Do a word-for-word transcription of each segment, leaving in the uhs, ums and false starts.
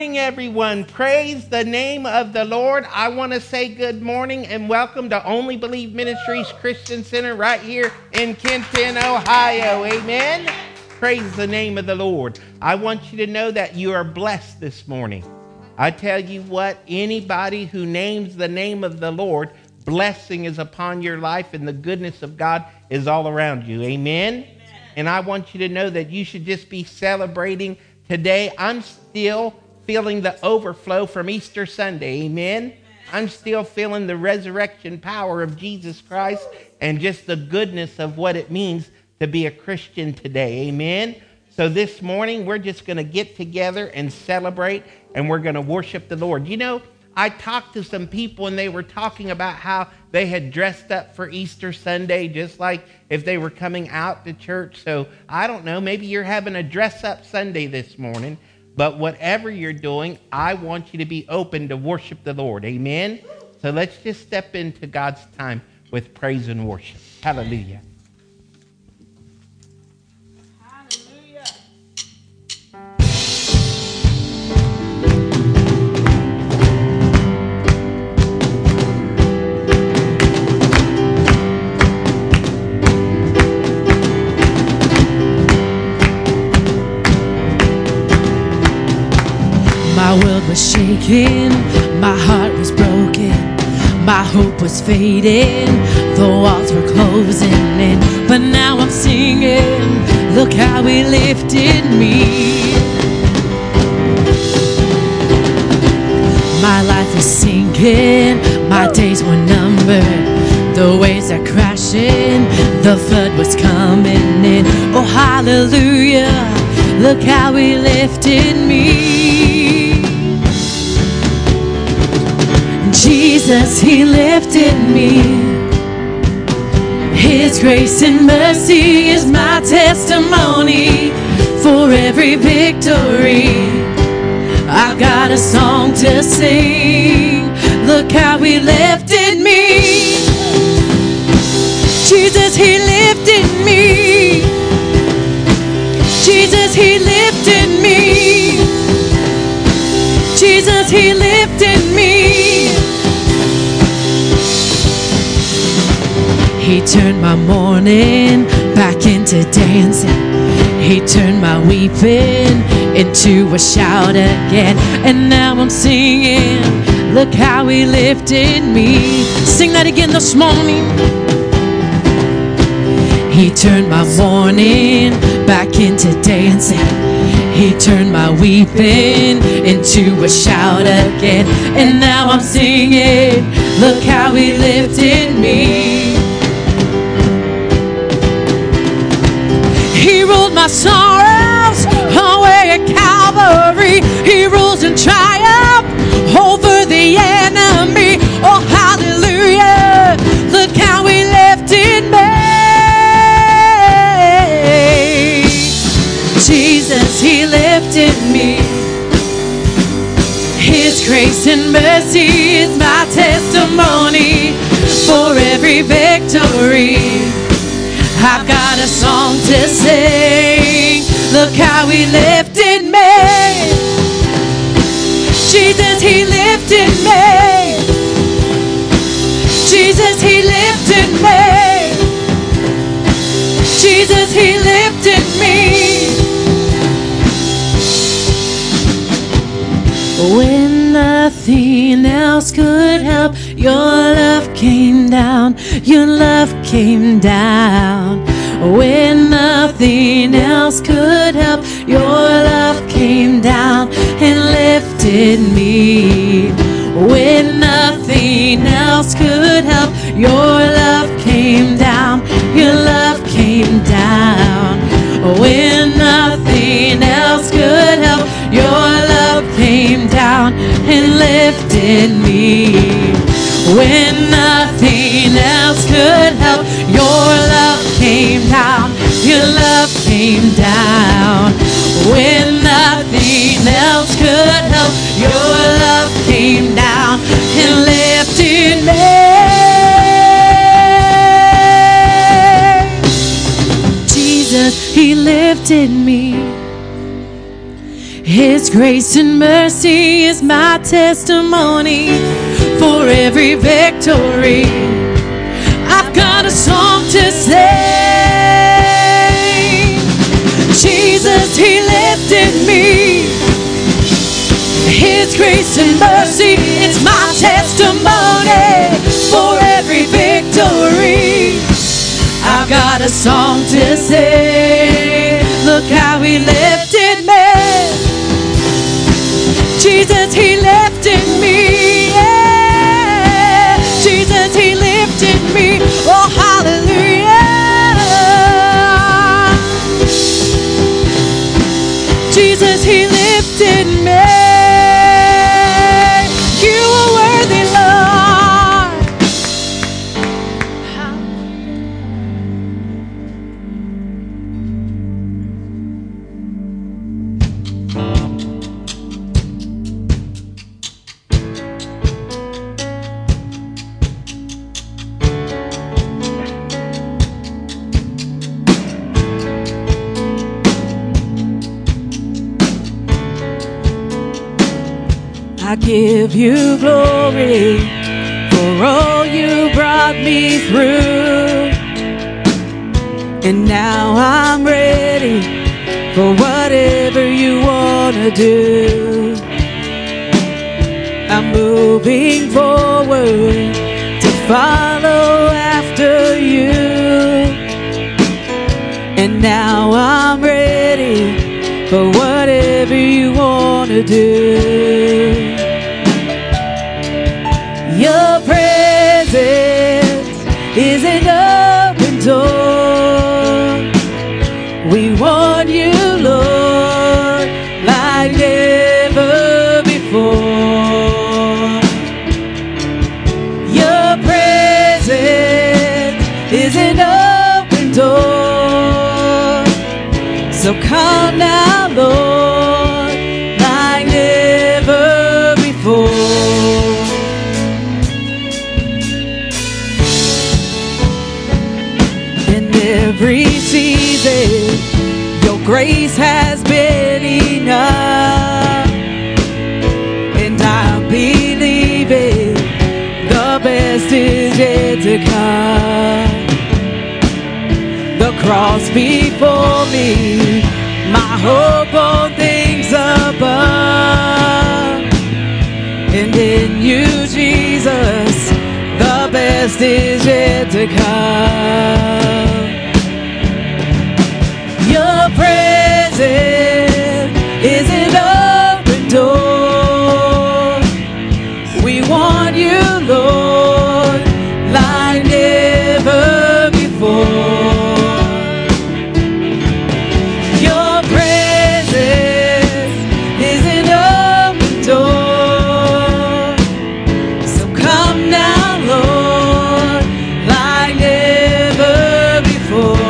Morning, everyone. Praise the name of the Lord. I want to say good morning and welcome to Only Believe Ministries Christian Center right here in Kenton, Ohio. Amen. Praise the name of the Lord. I want you to know that you are blessed this morning. I tell you what, anybody who names the name of the Lord, blessing is upon your life and the goodness of God is all around you. Amen. Amen. And I want you to know that you should just be celebrating today. I'm still feeling the overflow from Easter Sunday. Amen. Amen. I'm still feeling the resurrection power of Jesus Christ and just the goodness of what it means to be a Christian today. Amen. So this morning, we're just going to get together and celebrate, and we're going to worship the Lord. You know, I talked to some people, and they were talking about how they had dressed up for Easter Sunday, just like if they were coming out to church. So I don't know, maybe you're having a dress-up Sunday this morning. But whatever you're doing, I want you to be open to worship the Lord. Amen? So let's just step into God's time with praise and worship. Hallelujah. Hallelujah. My world was shaking, my heart was broken, my hope was fading, the walls were closing in. But now I'm singing, look how He lifted me. My life was sinking, my days were numbered, the waves are crashing, the flood was coming in. Oh hallelujah, look how He lifted me. Jesus, He lifted me. His grace and mercy is my testimony. For every victory, I've got a song to sing. Look how He lifted me. Jesus, He lifted me. Jesus, He lifted me. Jesus, He lifted me. He turned my mourning back into dancing. He turned my weeping into a shout again. And now I'm singing, look how He lifted me. Sing that again this morning. He turned my mourning back into dancing. He turned my weeping into a shout again. And now I'm singing, look how He lifted me. He rolled my sorrows away at Calvary. He rules in triumph over the enemy. Oh, hallelujah. Look how He lifted me. Jesus, He lifted me. His grace and mercy is my testimony. For every victory, I've got a song to sing. Look how He lifted me. Jesus, He lifted me. Jesus, He lifted me. Jesus, He lifted me. When nothing else could help, your love came down. Your love came down. When nothing else could help, your love came down and lifted me. When nothing else could help, your love came down. Your love came down. When nothing else could help, your love came down and lifted me. When nothing else could help, your love came down. Your love came down. When nothing else could help, your love came down and lifted me. Jesus, He lifted me. His His grace and mercy is my testimony. For every victory, I've got a song to sing. Jesus, He lifted me. His grace and mercy, it's my testimony. For every victory, I've got a song to sing. Look how He lifted me. Jesus, He lifted me. Yeah. Jesus, He lifted me. Oh, hallelujah. Jesus, He lifted me. You are worthy, Lord. I give you glory for all you brought me through. And now I'm ready for whatever you want to do. I'm moving forward to follow after you. And now I'm ready for whatever you want to do. Your presence is an open door. We want you, Lord, like never before. Your presence is an open door. So come now, Lord, like never before. Every season, your grace has been enough, and I believe it, the best is yet to come. The cross before me, my hope on things above, and in you, Jesus, the best is yet to come. Your presence is an open door. We want you, Lord, like never before. Your presence is an open door. So come now, Lord, like never before.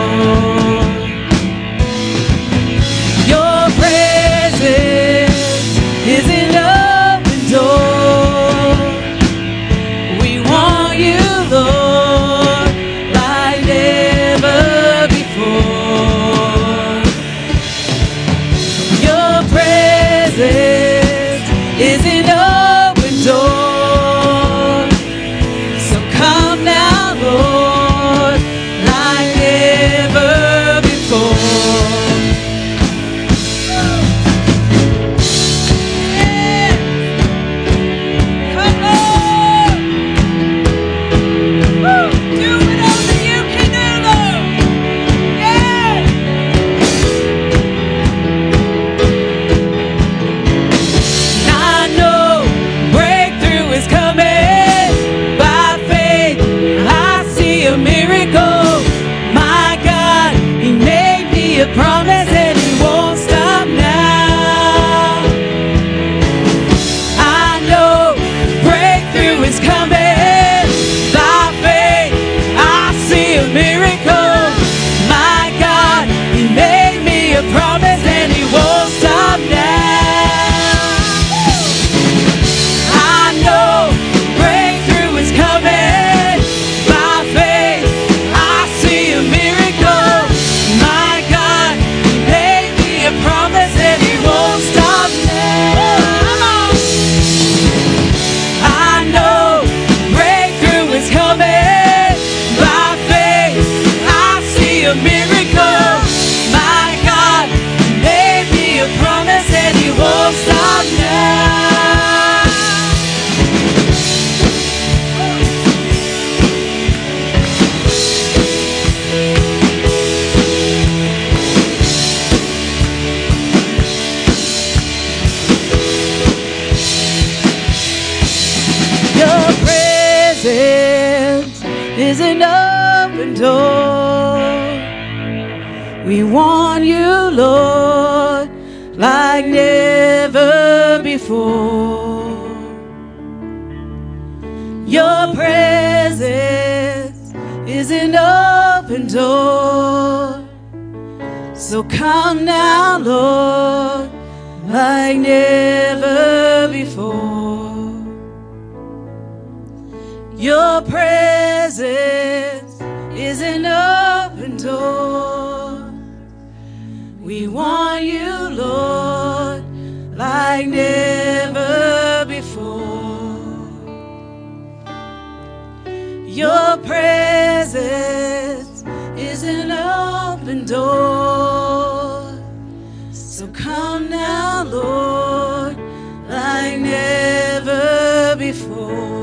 is an open door. We want you, Lord, like never before. Your presence is an open door. So come now, Lord, like never before. Your presence is an open door. We want you, Lord, like never before. Your presence is an open door. So come now, Lord, like never before.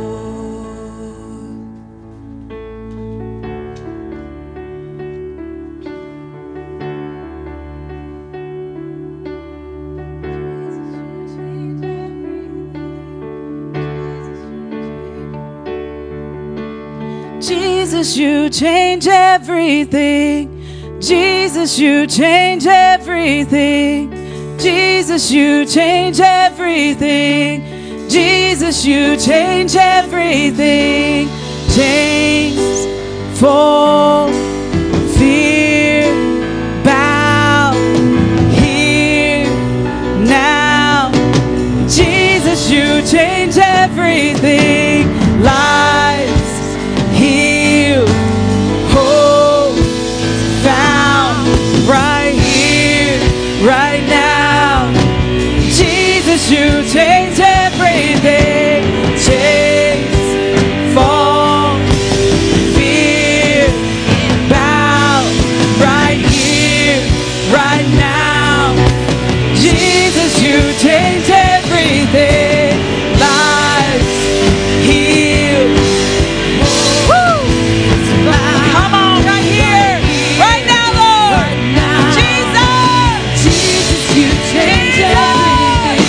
Jesus, you change everything. Jesus, you change everything. Jesus, you change everything. Jesus, you change everything. Chains fall, fear bow, here now. Jesus, you change everything. Lives healed, hope found, right here, right now. Jesus, you change everything. Chains fall, fear bow, right here, right now. Jesus, you change everything. Lives healed. Woo! Come on, right here, right now, Lord. Jesus, Jesus, you change everything.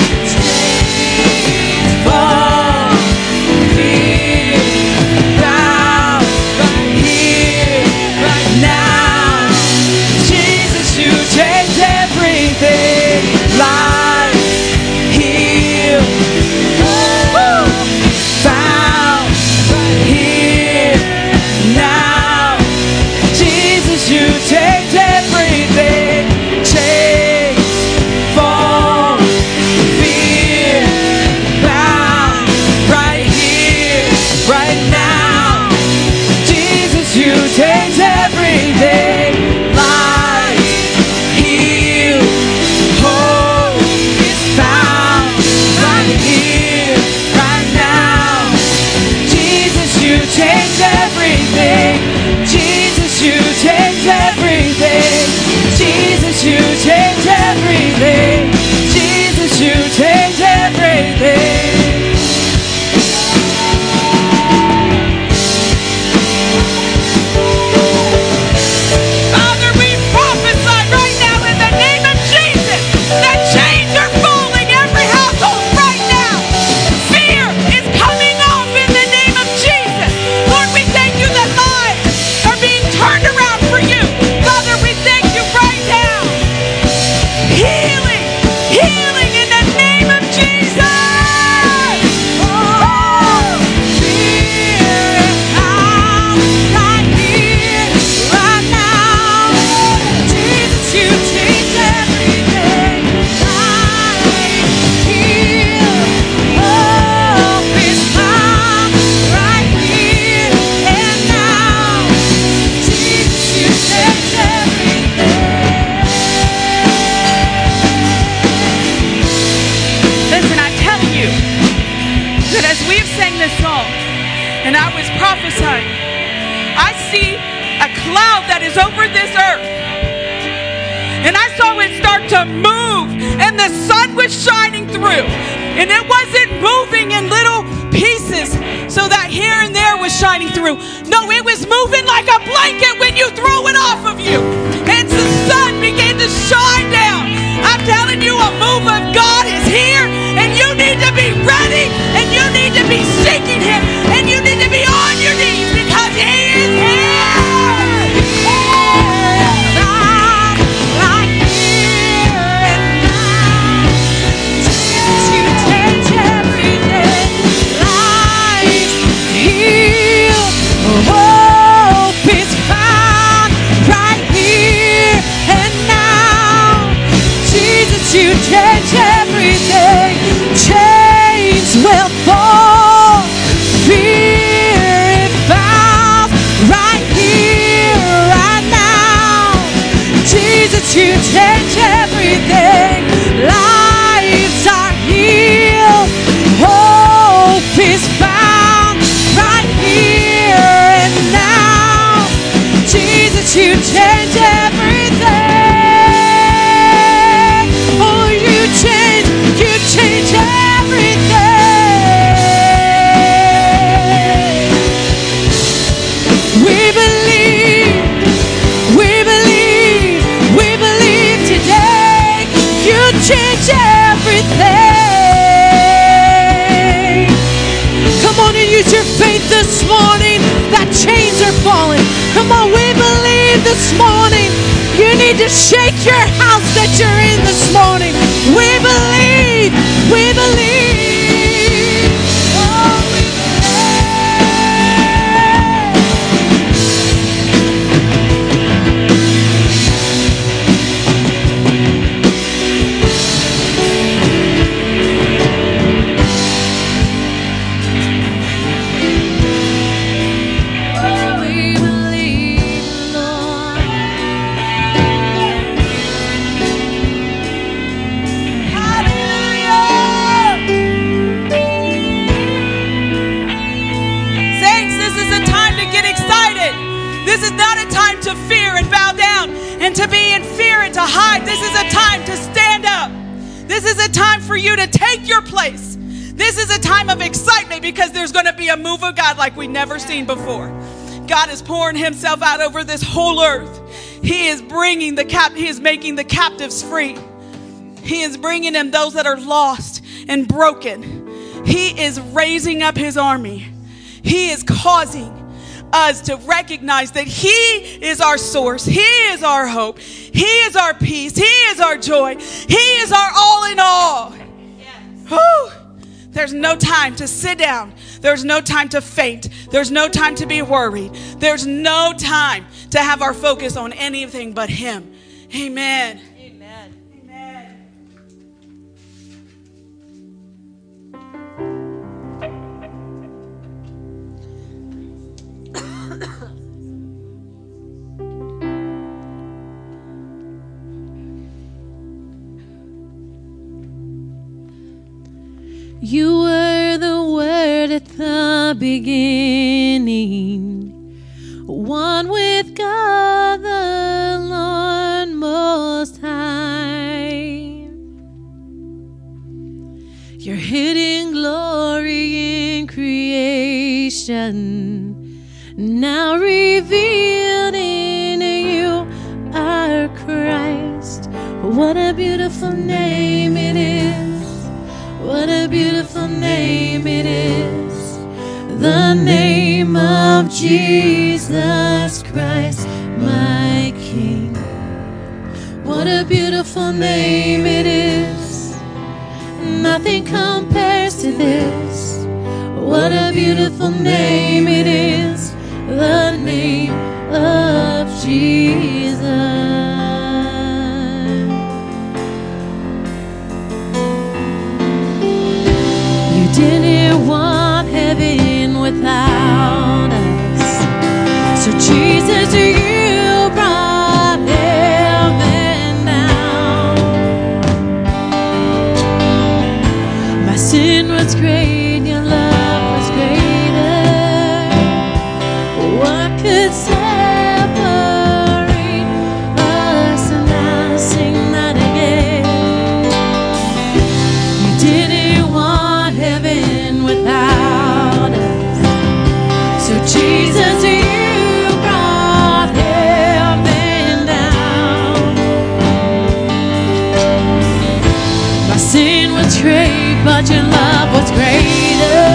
Chains fall, fear bow, right here, right now. Jesus, you change everything. Lives healed, found, right here, now. Jesus, you change everything. Chains fall, fear bound, right here, right now. Jesus, you change everything. Lives healed, hope is found, right here, right now. Jesus, you change everything. Jesus, you change everything. Jesus, you change everything. Jesus, you change everything. Father, we prophesy right now in the name of Jesus that chains are falling every household right now. Fear is coming off in the name of Jesus. Lord, we thank you that lives are being turned around for you. Father, we thank you right now. Healing, healing in the name of Jesus. Oh, fear is out right here, right now. Jesus, you change everything. Life healed, hope is found right here and now. Jesus, you change everything. Listen, I'm telling you that as we've sang this song and I was prophesying, I see a cloud that is over this earth. And I saw it start to move, and the sun was shining through. And it wasn't moving in little pieces so that here and there was shining through. No, it was moving like a blanket when you throw it off of you. And the sun began to shine down. I'm telling you, a move of God is here, and you need to be ready, and you need to be seeking Him, and you need to be on your knees because He this morning. You need to shake your house that you're in this morning. We believe. We believe. Oh, we to be in fear and to hide. This is a time to stand up. This is a time for you to take your place. This is a time of excitement because there's going to be a move of God like we've never seen before. God is pouring himself out over this whole earth. He is bringing the cap. He is making the captives free. He is bringing them those that are lost and broken. He is raising up his army. He is causing us to recognize that he is our source. He is our hope. He is our peace. He is our joy. He is our all in all. Yes. Whew. There's no time to sit down. There's no time to faint. There's no time to be worried. There's no time to have our focus on anything but him. Amen. Amen. Amen. You were the Word at the beginning, one with God the Lord Most High. Your hidden glory in creation, now revealed in you, our Christ. What a beautiful name it is. What a beautiful name it is, the name of Jesus Christ, my King. What a beautiful name it is, nothing compares to this. What a beautiful name it is, the name of Jesus. Didn't want heaven without us, so Jesus, you brought heaven down. My sin was great, your love was greater. What could separate us? And I'll sing that again. You didn't want heaven without us, so Jesus, you brought heaven down. My sin was great, but your love was greater.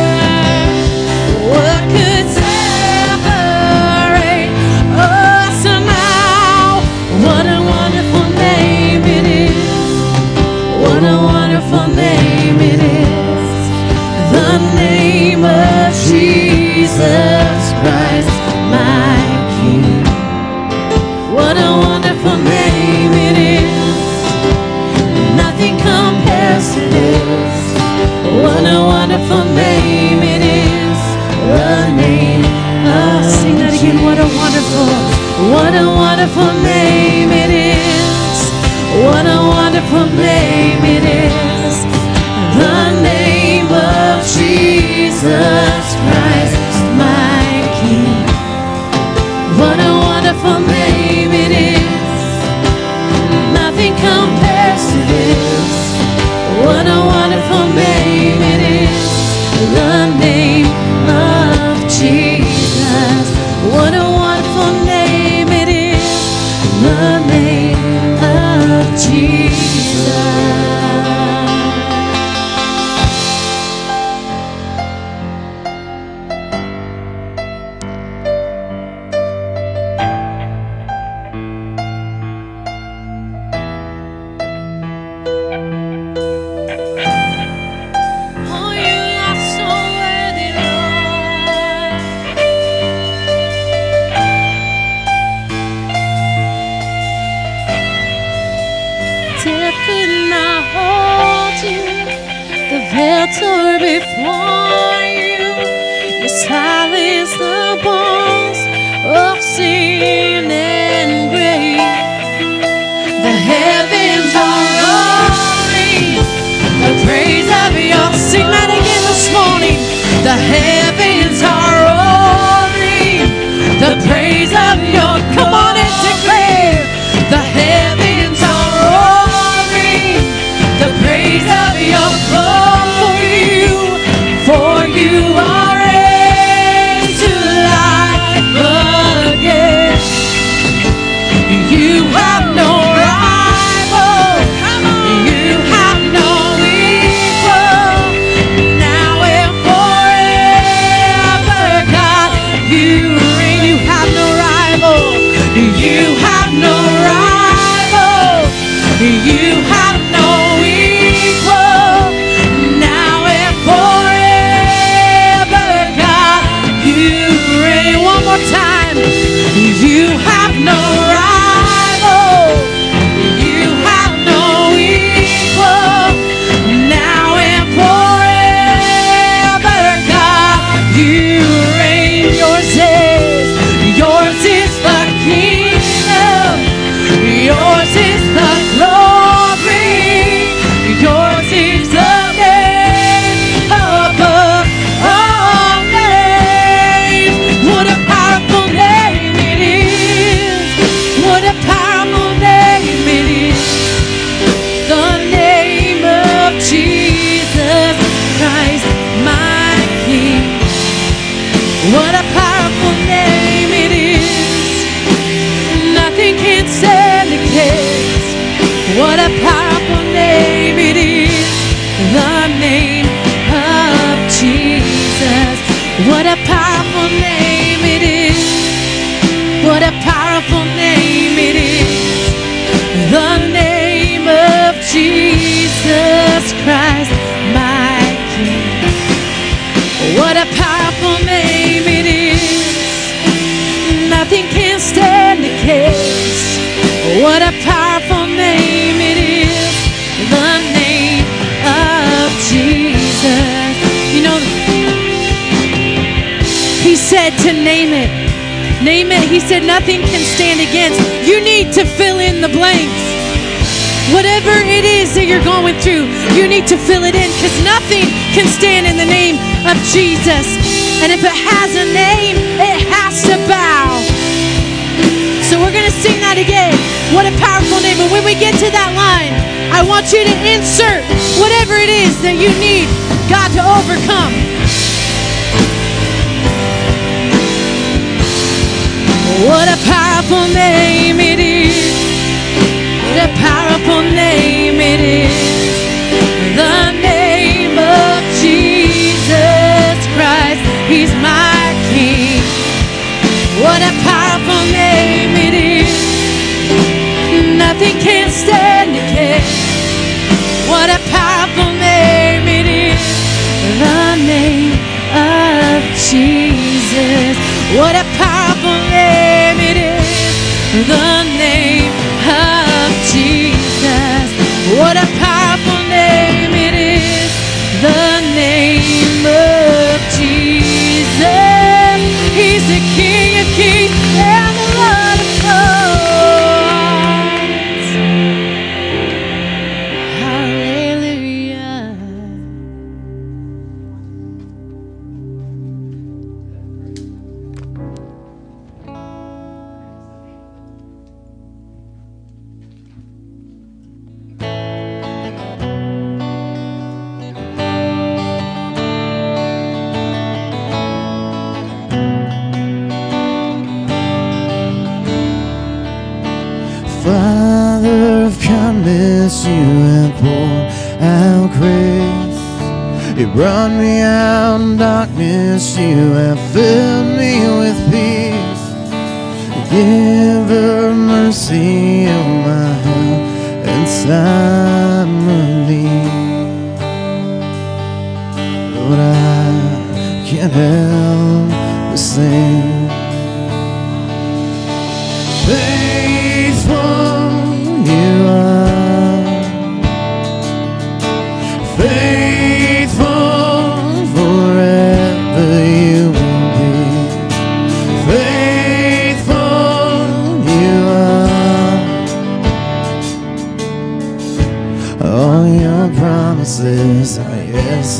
What could separate us now? What a wonderful name it is. What a wonderful name it is, the name of Jesus Christ, my King. What a wonderful name it is, nothing compares to this. What a wonderful name it is, the name of Sing that again. What a wonderful, what a wonderful name it is. What a wonderful name it is, the name of Jesus Christ, my King. What a wonderful name it is, nothing compares to this. What a wonderful name it is, veil tore before you. You silenced the bones of sin and grave. The heavens are roaring the praise of your. Sing that again this morning. The heavens are roaring the praise of your. Come on and declare. The heavens are roaring the praise of your glory. For you are raised to life again. You have no rival. You have no equal. Now and forever, God, you reign. You have no rival. You have no rival. You have no equal. Now and forever, God, you reign. One more time. You have no rival. You have no equal. Now and forever, God, you reign. Yours is, yours is the kingdom. Yours is the glory. Yours is the name above all names. What a powerful name it is. What a powerful name it is. The name of Jesus Christ, my King. What a powerful name it is. Nothing can stand against. What a powerful name it is. The name of Jesus. What a powerful name it is. What a powerful name it is. The name of Jesus Christ, my King. What a powerful name it is. Nothing can stand against. What a powerful name it is. The name of Jesus. You know, he said to name it. Name it. He said nothing can stand against. You need to fill in the blanks. Whatever it is that you're going through, you need to fill it in, because nothing can stand in the name of Jesus. And if it has a name, it has to bow. So we're going to sing that again. What a powerful name. And when we get to that line, I want you to insert whatever it is that you need God to overcome. What a powerful name it is. What a powerful name it is. The name of Jesus Christ. He's my King. What a powerful name it is. Nothing can stand against. What a powerful name it is. The name of Jesus. What a powerful name it is. The name of Jesus. What a powerful name it is. The name of Jesus. He's the King of Kings and the Lord of Lords. Hallelujah. Father of kindness, you have poured out grace. You brought me out in darkness, you have filled me with peace. Giver of mercy, oh my help and time of need. Lord, I can't help but sing. Faithful you are, faithful.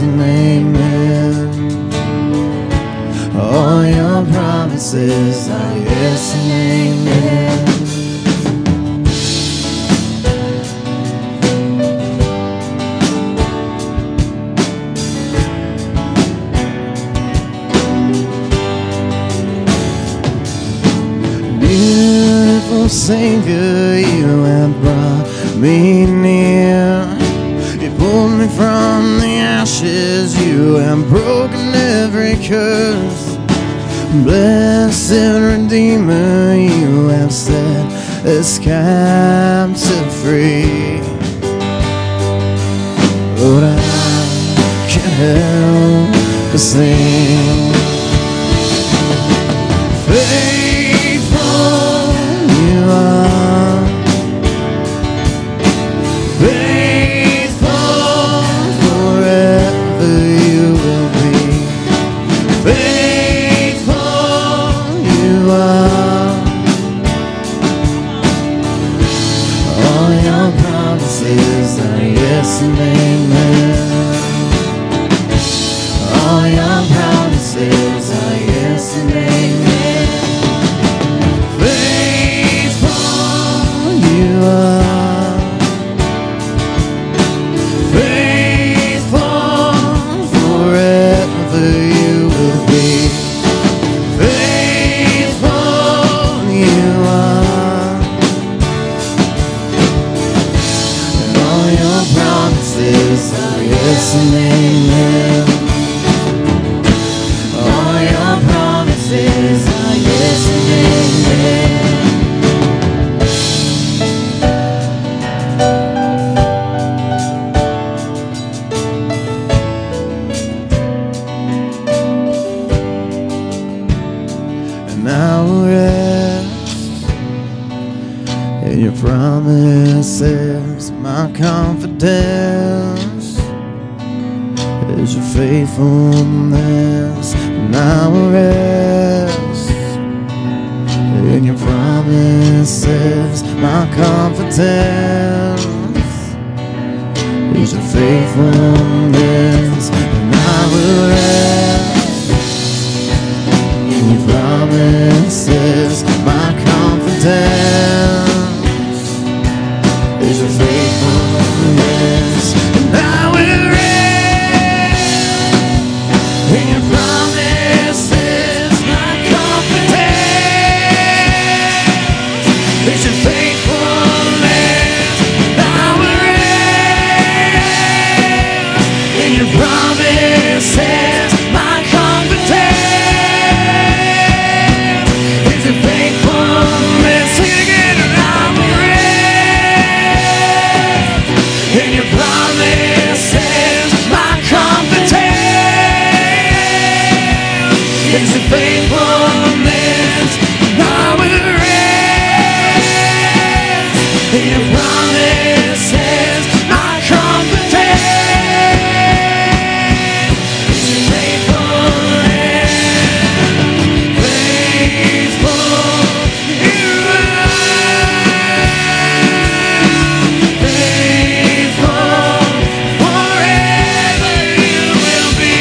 and amen. All your promises are yes and amen. Beautiful Savior, you have brought me near. You pulled me from the ashes, you have broken every curse. Blessed Redeemer, you have set this captive free. Lord, I can't help but sing. Faithful you are, faithful forever you will be. Faithful you are, all your promises are yes and amen. All your promises are yes and amen. Faithful you are, faithful forever you will be. Faithful you are, and all your promises are yes and amen. All your promises are yes and amen. And I will rest in your promises. My confidence is your faithfulness. And I will rest in your promises. My confidence is your faithfulness. And I will rest in your promises. My confidence is your faithfulness. And I will rest in your promises. My confidence is your faithfulness. And I will rest in your promises. My confidence is your faithfulness. Sing it again. And I will rest in your promises. My confidence is your faithfulness. And I will rest in your promises. My confidence is your faithfulness. Faithful you are, faithful forever you will be.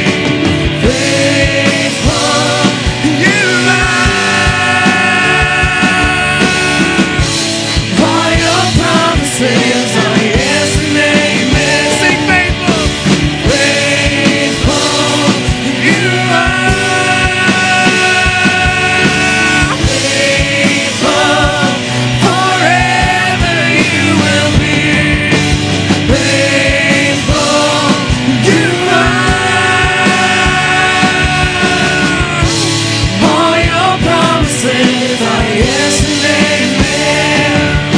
Faithful you are, all your promises are yes and amen. Sing faithful, faithful you are, faithful forever you will be. Faithful you are, all your promises are yes and amen.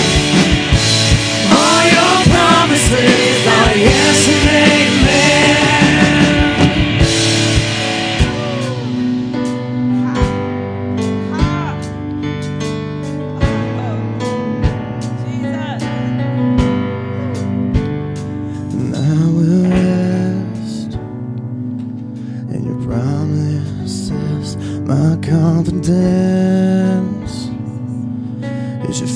All your promises are yes and And I will rest in your promises. My confidence is your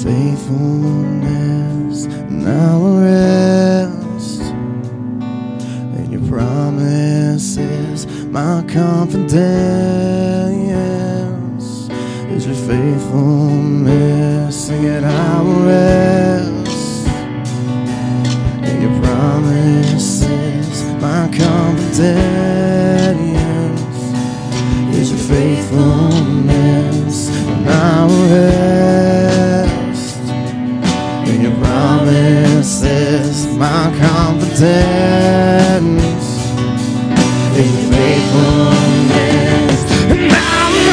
faithfulness. And I will rest in your promises. my confidence is your faithfulness. Sing it, I will rest in your promises. My confidence is your faithfulness, and I will rest in your promises. My confidence is your faithfulness, and I will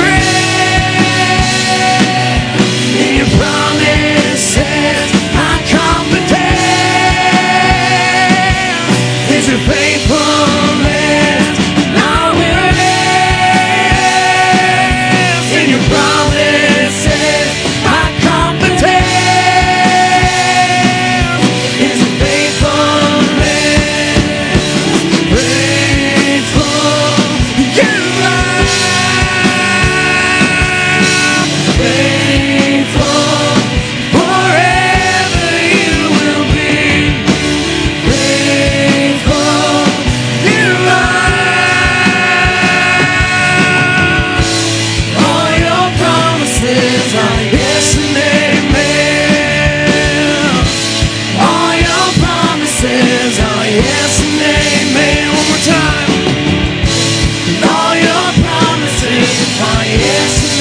rest in your promises. My confidence is your faithfulness, and I will rest in your promises. My confidence is your faithfulness. Faithful you are. Faithful forever you will be. Faithful you are. All your promises are yes and amen. All your promises are yes and amen. One more time. And all your promises are yes and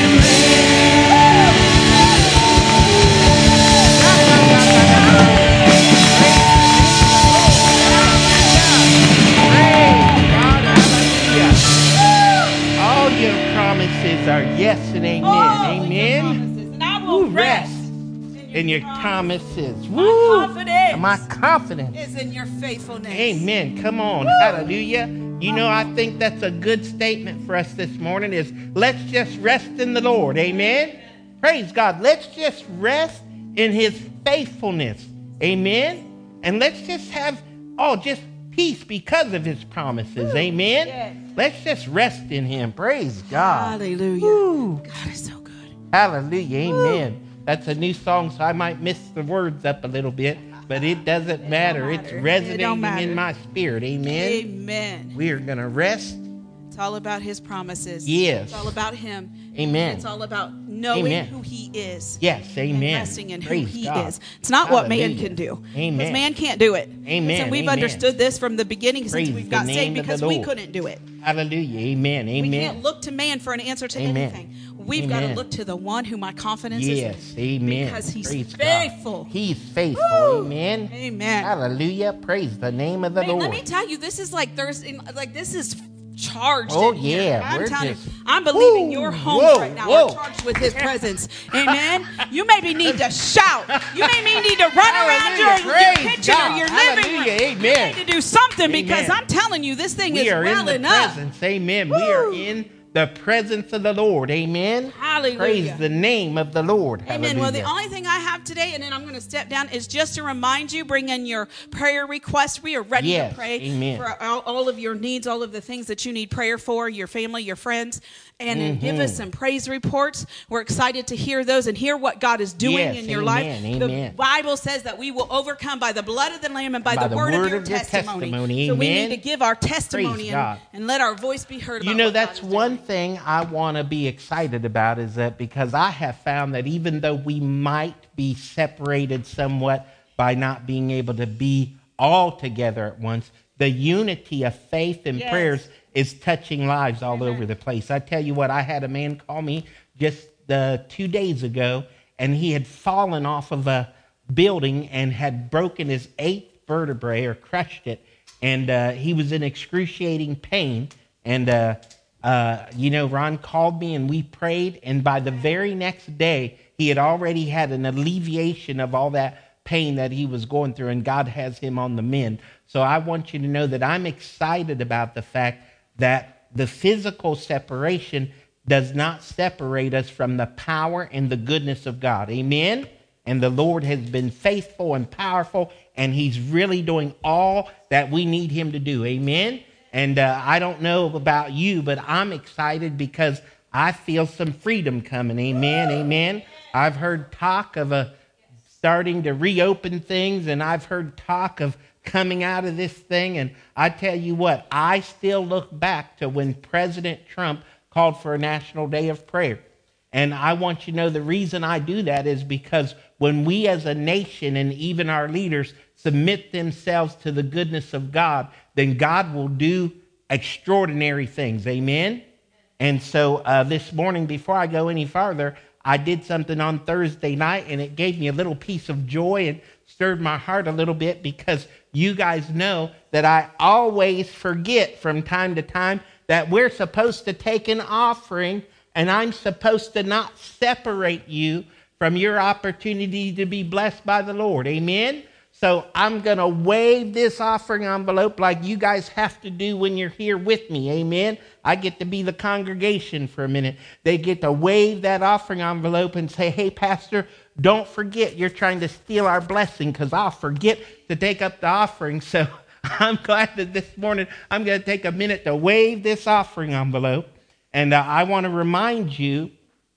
All your promises are yes and amen. Oh, Amen. promises, and I will Woo, rest rest in In your promises. promises. My Woo. confidence My confidence. is in your faithfulness. Amen. Come on. Hallelujah. You know, I think that's a good statement for us this morning is let's just rest in the Lord. Amen. Praise God. Let's just rest in his faithfulness. Amen. And let's just have, oh, just peace because of his promises. Amen. Yes. Let's just rest in him. Praise God. Hallelujah. Woo. God is so good. Hallelujah. Amen. That's a new song, so I might miss the words up a little bit, but it doesn't matter. It's matter. It resonating don't matter. in my spirit. Amen. Amen. We are going to rest. It's all about his promises. Yes. It's all about him. Amen. It's all about knowing Amen. who he is. Yes, amen. And resting in Praise who he God. is. It's not what man Hallelujah. can do. Amen. Because man can't do it. Amen, And we've amen. understood this from the beginning Praise since we've the got name saved of the because we Lord. couldn't do it. Hallelujah. Amen. Amen. We can't look to man for an answer to Amen. anything. We've got to Amen. look to the one who my confidence Yes. is in. Amen. Because he's Praise God. faithful. He's faithful. Woo. Amen. Amen. Hallelujah. Praise the name of the Man, Lord. let me tell you, this is like Thursday, like this is charged. Oh, in here. yeah, I'm we're telling just- you, I'm believing Woo. your homes Whoa, right now whoa. are charged with his presence. Amen. You maybe need to shout. You maybe need to run around your, Hallelujah. your Praise kitchen God. or your living room. Hallelujah. You Amen. need to do something because Amen. I'm telling you, this thing We is are in the welling up. presence. Amen. We are Woo. in the presence of the Lord. Amen. Hallelujah. Praise the name of the Lord. Amen. Well, the Hallelujah. only thing I have today, and then I'm going to step down, is just to remind you, bring in your prayer requests. We are ready Yes, to pray amen. for all, all of your needs, all of the things that you need prayer for, your family, your friends, and then give Mm-hmm. us some praise reports. We're excited to hear those and hear what God is doing Yes, in your amen, life. amen. The Bible says that we will overcome by the blood of the Lamb and by, By the, word, of your, of your testimony. testimony, So we amen. need to give our testimony Praise and, God. and let our voice be heard about You know, what God that's is one doing. thing I want to be excited about is that because I have found that even though we might be separated somewhat by not being able to be all together at once, the unity of faith and Yes. prayers is touching lives all Amen. over the place. I tell you what, I had a man call me just uh, two days ago, and he had fallen off of a building and had broken his eighth vertebrae or crushed it, and uh, he was in excruciating pain. And, uh, uh, you know, Ron called me and we prayed, and by the very next day, he had already had an alleviation of all that pain that he was going through, and God has him on the mend. So I want you to know that I'm excited about the fact that the physical separation does not separate us from the power and the goodness of God. Amen? And the Lord has been faithful and powerful, and he's really doing all that we need him to do. Amen? And uh, I don't know about you, but I'm excited because I feel some freedom coming. Amen? Amen? I've heard talk of a starting to reopen things, and I've heard talk of coming out of this thing. And I tell you what, I still look back to when President Trump called for a national day of prayer. And I want you to know the reason I do that is because when we as a nation and even our leaders submit themselves to the goodness of God, then God will do extraordinary things. Amen? And so uh, this morning, before I go any farther, I did something on Thursday night, and it gave me a little piece of joy and stirred my heart a little bit, because you guys know that I always forget from time to time that we're supposed to take an offering, and I'm supposed to not separate you from your opportunity to be blessed by the Lord. Amen? So I'm going to wave this offering envelope like you guys have to do when you're here with me. Amen? I get to be the congregation for a minute. They get to wave that offering envelope and say, hey, Pastor, don't forget you're trying to steal our blessing, because I'll forget to take up the offering. So I'm glad that this morning I'm going to take a minute to wave this offering envelope. And uh, I want to remind you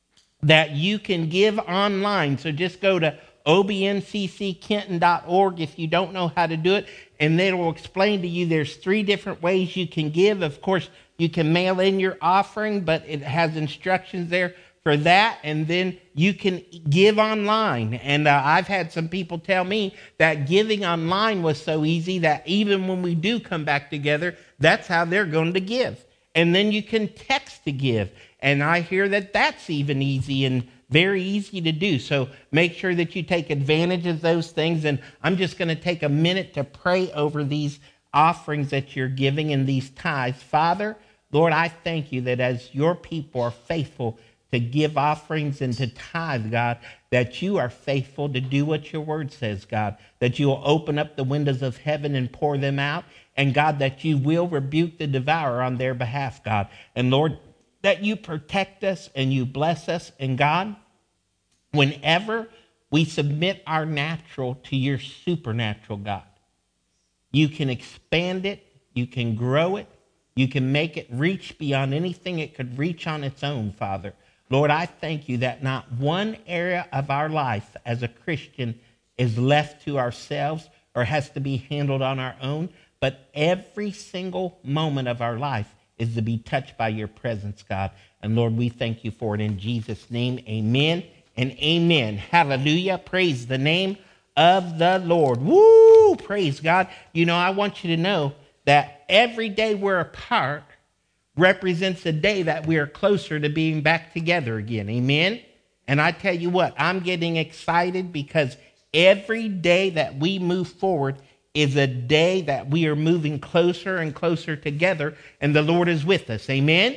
that you can give online. So just go to O B N C C Kenton dot org if you don't know how to do it, and they will explain to you there's three different ways you can give. Of course, you can mail in your offering, but it has instructions there for that, and then you can give online. And uh, I've had some people tell me that giving online was so easy that even when we do come back together, that's how they're going to give. And then you can text to give, and I hear that that's even easy and very easy to do. So make sure that you take advantage of those things. And I'm just going to take a minute to pray over these offerings that you're giving and these tithes. Father, Lord, I thank you that as your people are faithful to give offerings and to tithe, God, that you are faithful to do what your word says, God, that you will open up the windows of heaven and pour them out. And God, that you will rebuke the devourer on their behalf, God. And Lord, that you protect us and you bless us. And God, whenever we submit our natural to your supernatural, God, you can expand it, you can grow it, you can make it reach beyond anything it could reach on its own, Father. Lord, I thank you that not one area of our life as a Christian is left to ourselves or has to be handled on our own, but every single moment of our life is to be touched by your presence, God. And Lord, we thank you for it in Jesus' name. Amen and amen. Hallelujah. Praise the name of the Lord. Woo! Praise God. You know, I want you to know that every day we're apart represents a day that we are closer to being back together again. Amen? And I tell you what, I'm getting excited because every day that we move forward is a day that we are moving closer and closer together, and the Lord is with us. Amen?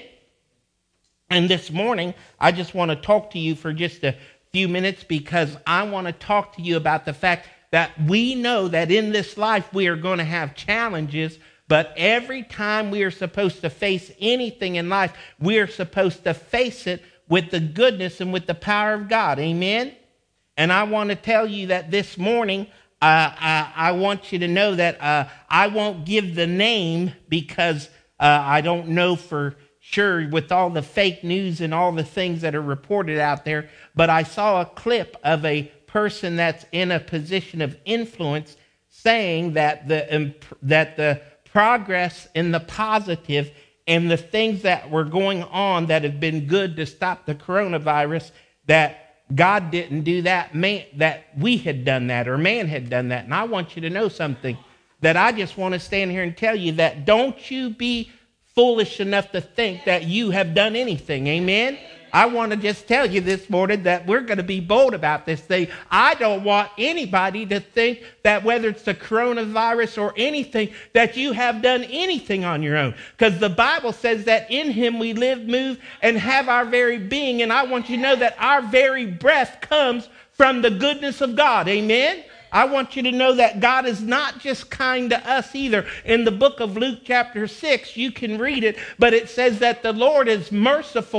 And this morning, I just want to talk to you for just a few minutes, because I want to talk to you about the fact that we know that in this life we are going to have challenges, but every time we are supposed to face anything in life, we are supposed to face it with the goodness and with the power of God. Amen? And I want to tell you that this morning, Uh, I, I want you to know that uh, I won't give the name, because uh, I don't know for sure with all the fake news and all the things that are reported out there. But I saw a clip of a person that's in a position of influence saying that the um, that the progress in the positive and the things that were going on that have been good to stop the coronavirus, that God didn't do that, man, that we had done that, or man had done that. And I want you to know something, that I just want to stand here and tell you that don't you be foolish enough to think that you have done anything. Amen? I want to just tell you this morning that we're going to be bold about this thing. I don't want anybody to think that whether it's the coronavirus or anything, that you have done anything on your own. Because the Bible says that in him we live, move, and have our very being. And I want you to know that our very breath comes from the goodness of God. Amen? I want you to know that God is not just kind to us either. In the book of Luke chapter six, you can read it, but it says that the Lord is merciful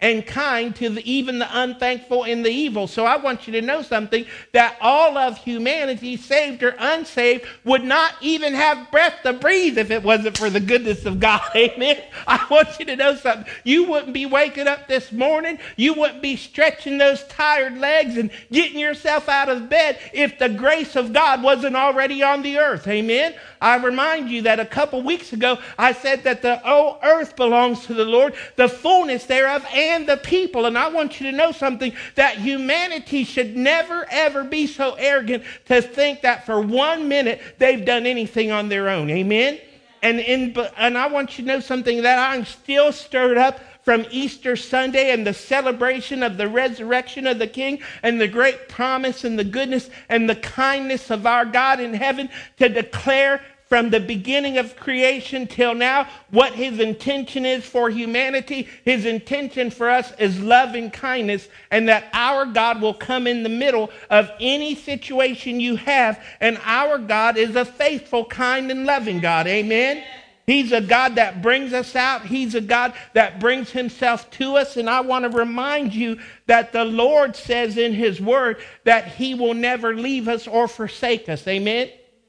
and kind to the, even the unthankful and the evil. So I want you to know something, that all of humanity, saved or unsaved, would not even have breath to breathe if it wasn't for the goodness of God. Amen. I want you to know something. You wouldn't be waking up this morning. You wouldn't be stretching those tired legs and getting yourself out of bed if the grace of God wasn't already on the earth. Amen. I remind you that a couple weeks ago, I said that the whole earth belongs to the Lord, the fullness thereof, and the people. And I want you to know something, that humanity should never, ever be so arrogant to think that for one minute they've done anything on their own. Amen? And, in, and I want you to know something, that I'm still stirred up from Easter Sunday and the celebration of the resurrection of the King and the great promise and the goodness and the kindness of our God in heaven to declare from the beginning of creation till now what his intention is for humanity. His intention for us is love and kindness, and that our God will come in the middle of any situation you have, and our God is a faithful, kind, and loving God. Amen? He's a God that brings us out. He's a God that brings himself to us. And I want to remind you that the Lord says in his word that he will never leave us or forsake us. Amen?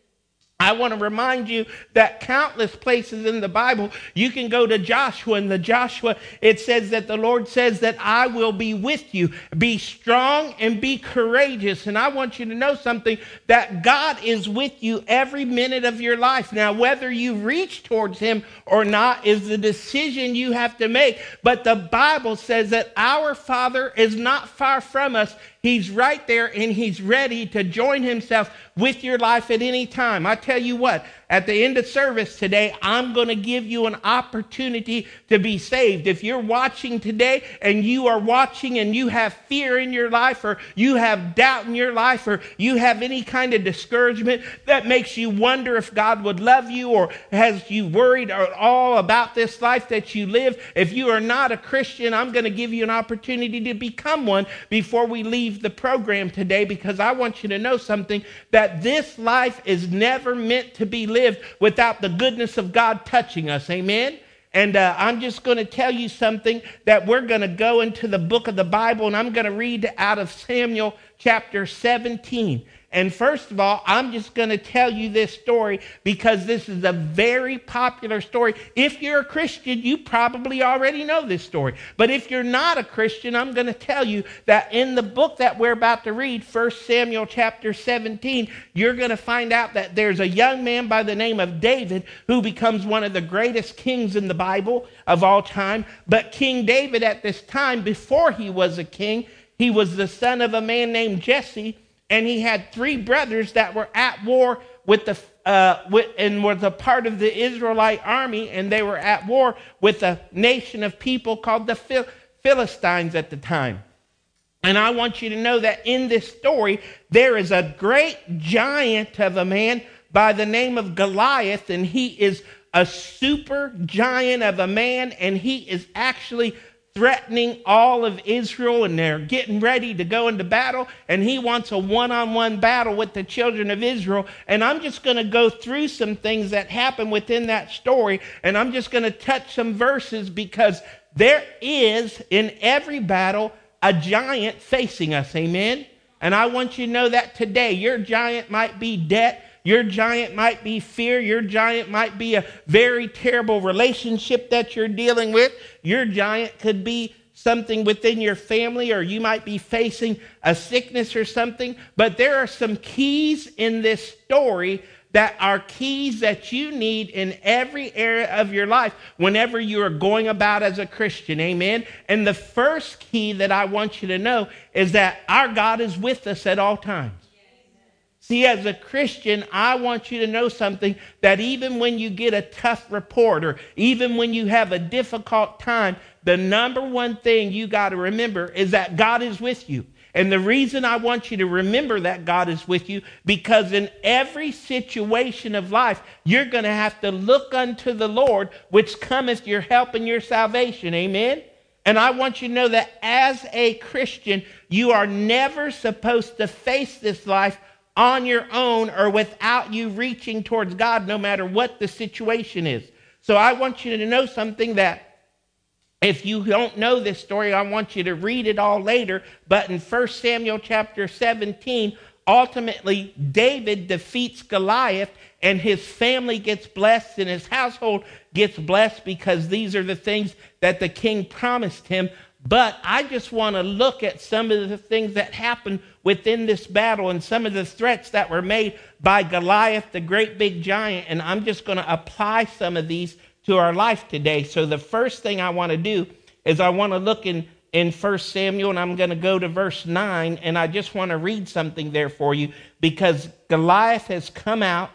I want to remind you that countless places in the Bible, you can go to Joshua, and the Joshua, it says that the Lord says that I will be with you. Be strong and be courageous. And I want you to know something, that God is with you every minute of your life. Now, whether you reach towards him or not is the decision you have to make. But the Bible says that our Father is not far from us. He's right there, and he's ready to join himself with your life at any time. I tell you what, at the end of service today, I'm going to give you an opportunity to be saved. If you're watching today and you are watching and you have fear in your life, or you have doubt in your life, or you have any kind of discouragement that makes you wonder if God would love you, or has you worried at all about this life that you live, if you are not a Christian, I'm going to give you an opportunity to become one before we leave the program today, because I want you to know something, that this life is never meant to be lived without the goodness of God touching us. Amen? And uh, I'm just going to tell you something, that we're going to go into the book of the Bible, and I'm going to read out of Samuel chapter seventeen. And first of all, I'm just going to tell you this story because this is a very popular story. If you're a Christian, you probably already know this story. But if you're not a Christian, I'm going to tell you that in the book that we're about to read, First Samuel chapter seventeen, you're going to find out that there's a young man by the name of David who becomes one of the greatest kings in the Bible of all time. But King David at this time, before he was a king, he was the son of a man named Jesse. And he had three brothers that were at war with the uh, with, and was a part of the Israelite army, and they were at war with a nation of people called the Phil- Philistines at the time. And I want you to know that in this story, there is a great giant of a man by the name of Goliath, and he is a super giant of a man, and he is actually threatening all of Israel, and they're getting ready to go into battle, and he wants a one-on-one battle with the children of Israel. And I'm just going to go through some things that happen within that story, and I'm just going to touch some verses, because there is in every battle a giant facing us. Amen? And I want you to know that today your giant might be debt. Your giant might be fear. Your giant might be a very terrible relationship that you're dealing with. Your giant could be something within your family, or you might be facing a sickness or something. But there are some keys in this story that are keys that you need in every area of your life whenever you are going about as a Christian. Amen? And the first key that I want you to know is that our God is with us at all times. See, as a Christian, I want you to know something, that even when you get a tough report, or even when you have a difficult time, the number one thing you got to remember is that God is with you. And the reason I want you to remember that God is with you, because in every situation of life, you're going to have to look unto the Lord, which cometh your help and your salvation. Amen? And I want you to know that as a Christian, you are never supposed to face this life on your own or without you reaching towards God, no matter what the situation is. So I want you to know something, that If you don't know this story, I want you to read it all later. But in First Samuel chapter seventeen, ultimately David defeats Goliath, and his family gets blessed and his household gets blessed because these are the things that the king promised him. But I just want to look at some of the things that happened within this battle and some of the threats that were made by Goliath, the great big giant. And I'm just going to apply some of these to our life today. So the first thing I want to do is I want to look in, in First Samuel, and I'm going to go to verse nine, and I just want to read something there for you because Goliath has come out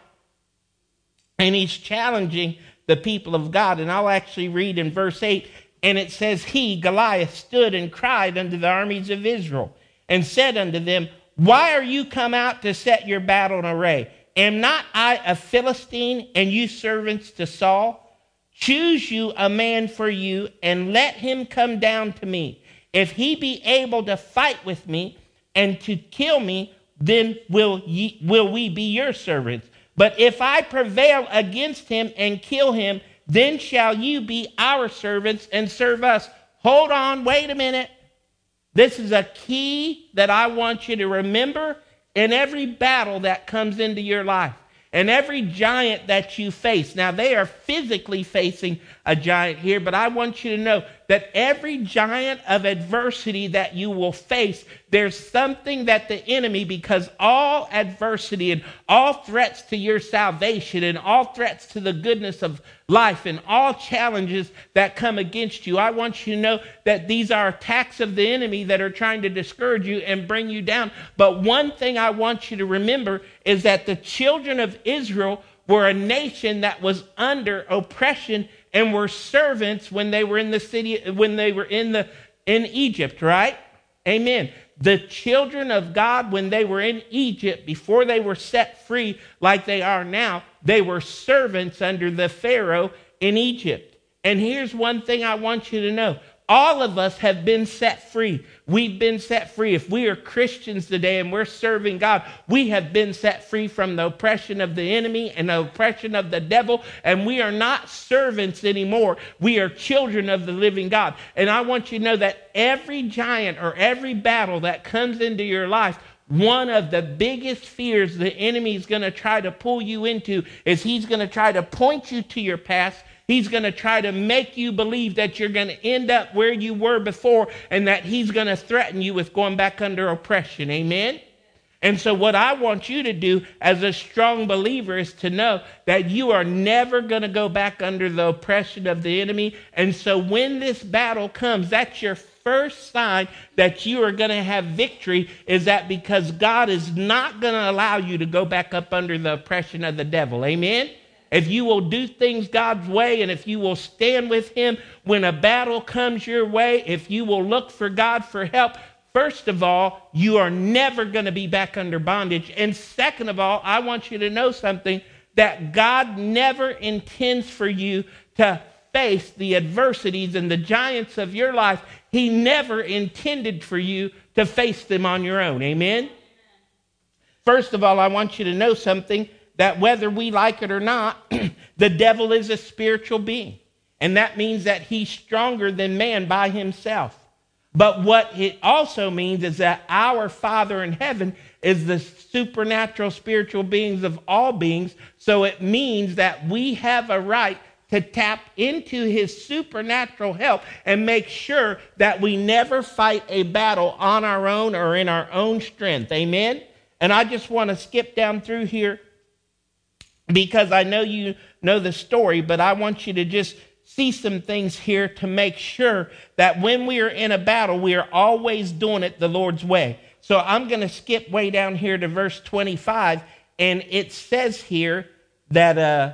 and he's challenging the people of God. And I'll actually read in verse eight, and it says, he, Goliath, stood and cried unto the armies of Israel and said unto them, why are you come out to set your battle in array? Am not I a Philistine, and you servants to Saul? Choose you a man for you, and let him come down to me. If he be able to fight with me and to kill me, then will ye, will we be your servants. But if I prevail against him and kill him, then shall you be our servants and serve us. Hold on, wait a minute. This is a key that I want you to remember in every battle that comes into your life. And every giant that you face. Now, they are physically facing a giant here, but I want you to know that every giant of adversity that you will face, there's something that the enemy, because all adversity and all threats to your salvation and all threats to the goodness of life and all challenges that come against you, I want you to know that these are attacks of the enemy that are trying to discourage you and bring you down. But one thing I want you to remember is that the children of Israel were a nation that was under oppression and were servants when they were in the city, when they were in the in Egypt, right? Amen. The children of God, when they were in Egypt, before they were set free like they are now, they were servants under the Pharaoh in Egypt. And here's one thing I want you to know. All of us have been set free. We've been set free. If we are Christians today and we're serving God, we have been set free from the oppression of the enemy and the oppression of the devil, and we are not servants anymore. We are children of the living God. And I want you to know that every giant or every battle that comes into your life, one of the biggest fears the enemy is going to try to pull you into is he's going to try to point you to your past. He's going to try to make you believe that you're going to end up where you were before and that he's going to threaten you with going back under oppression. Amen? And so what I want you to do as a strong believer is to know that you are never going to go back under the oppression of the enemy. And so when this battle comes, that's your first sign that you are going to have victory, is that because God is not going to allow you to go back up under the oppression of the devil. Amen? If you will do things God's way, and if you will stand with him when a battle comes your way, if you will look for God for help, first of all, you are never going to be back under bondage. And second of all, I want you to know something, that God never intends for you to face the adversities and the giants of your life. He never intended for you to face them on your own. Amen? First of all, I want you to know something, that whether we like it or not, the devil is a spiritual being. And that means that he's stronger than man by himself. But what it also means is that our Father in heaven is the supernatural spiritual beings of all beings. So it means that we have a right to tap into his supernatural help and make sure that we never fight a battle on our own or in our own strength. Amen? And I just want to skip down through here, because I know you know the story, but I want you to just see some things here to make sure that when we are in a battle, we are always doing it the Lord's way. So I'm going to skip way down here to verse twenty-five, and it says here that uh,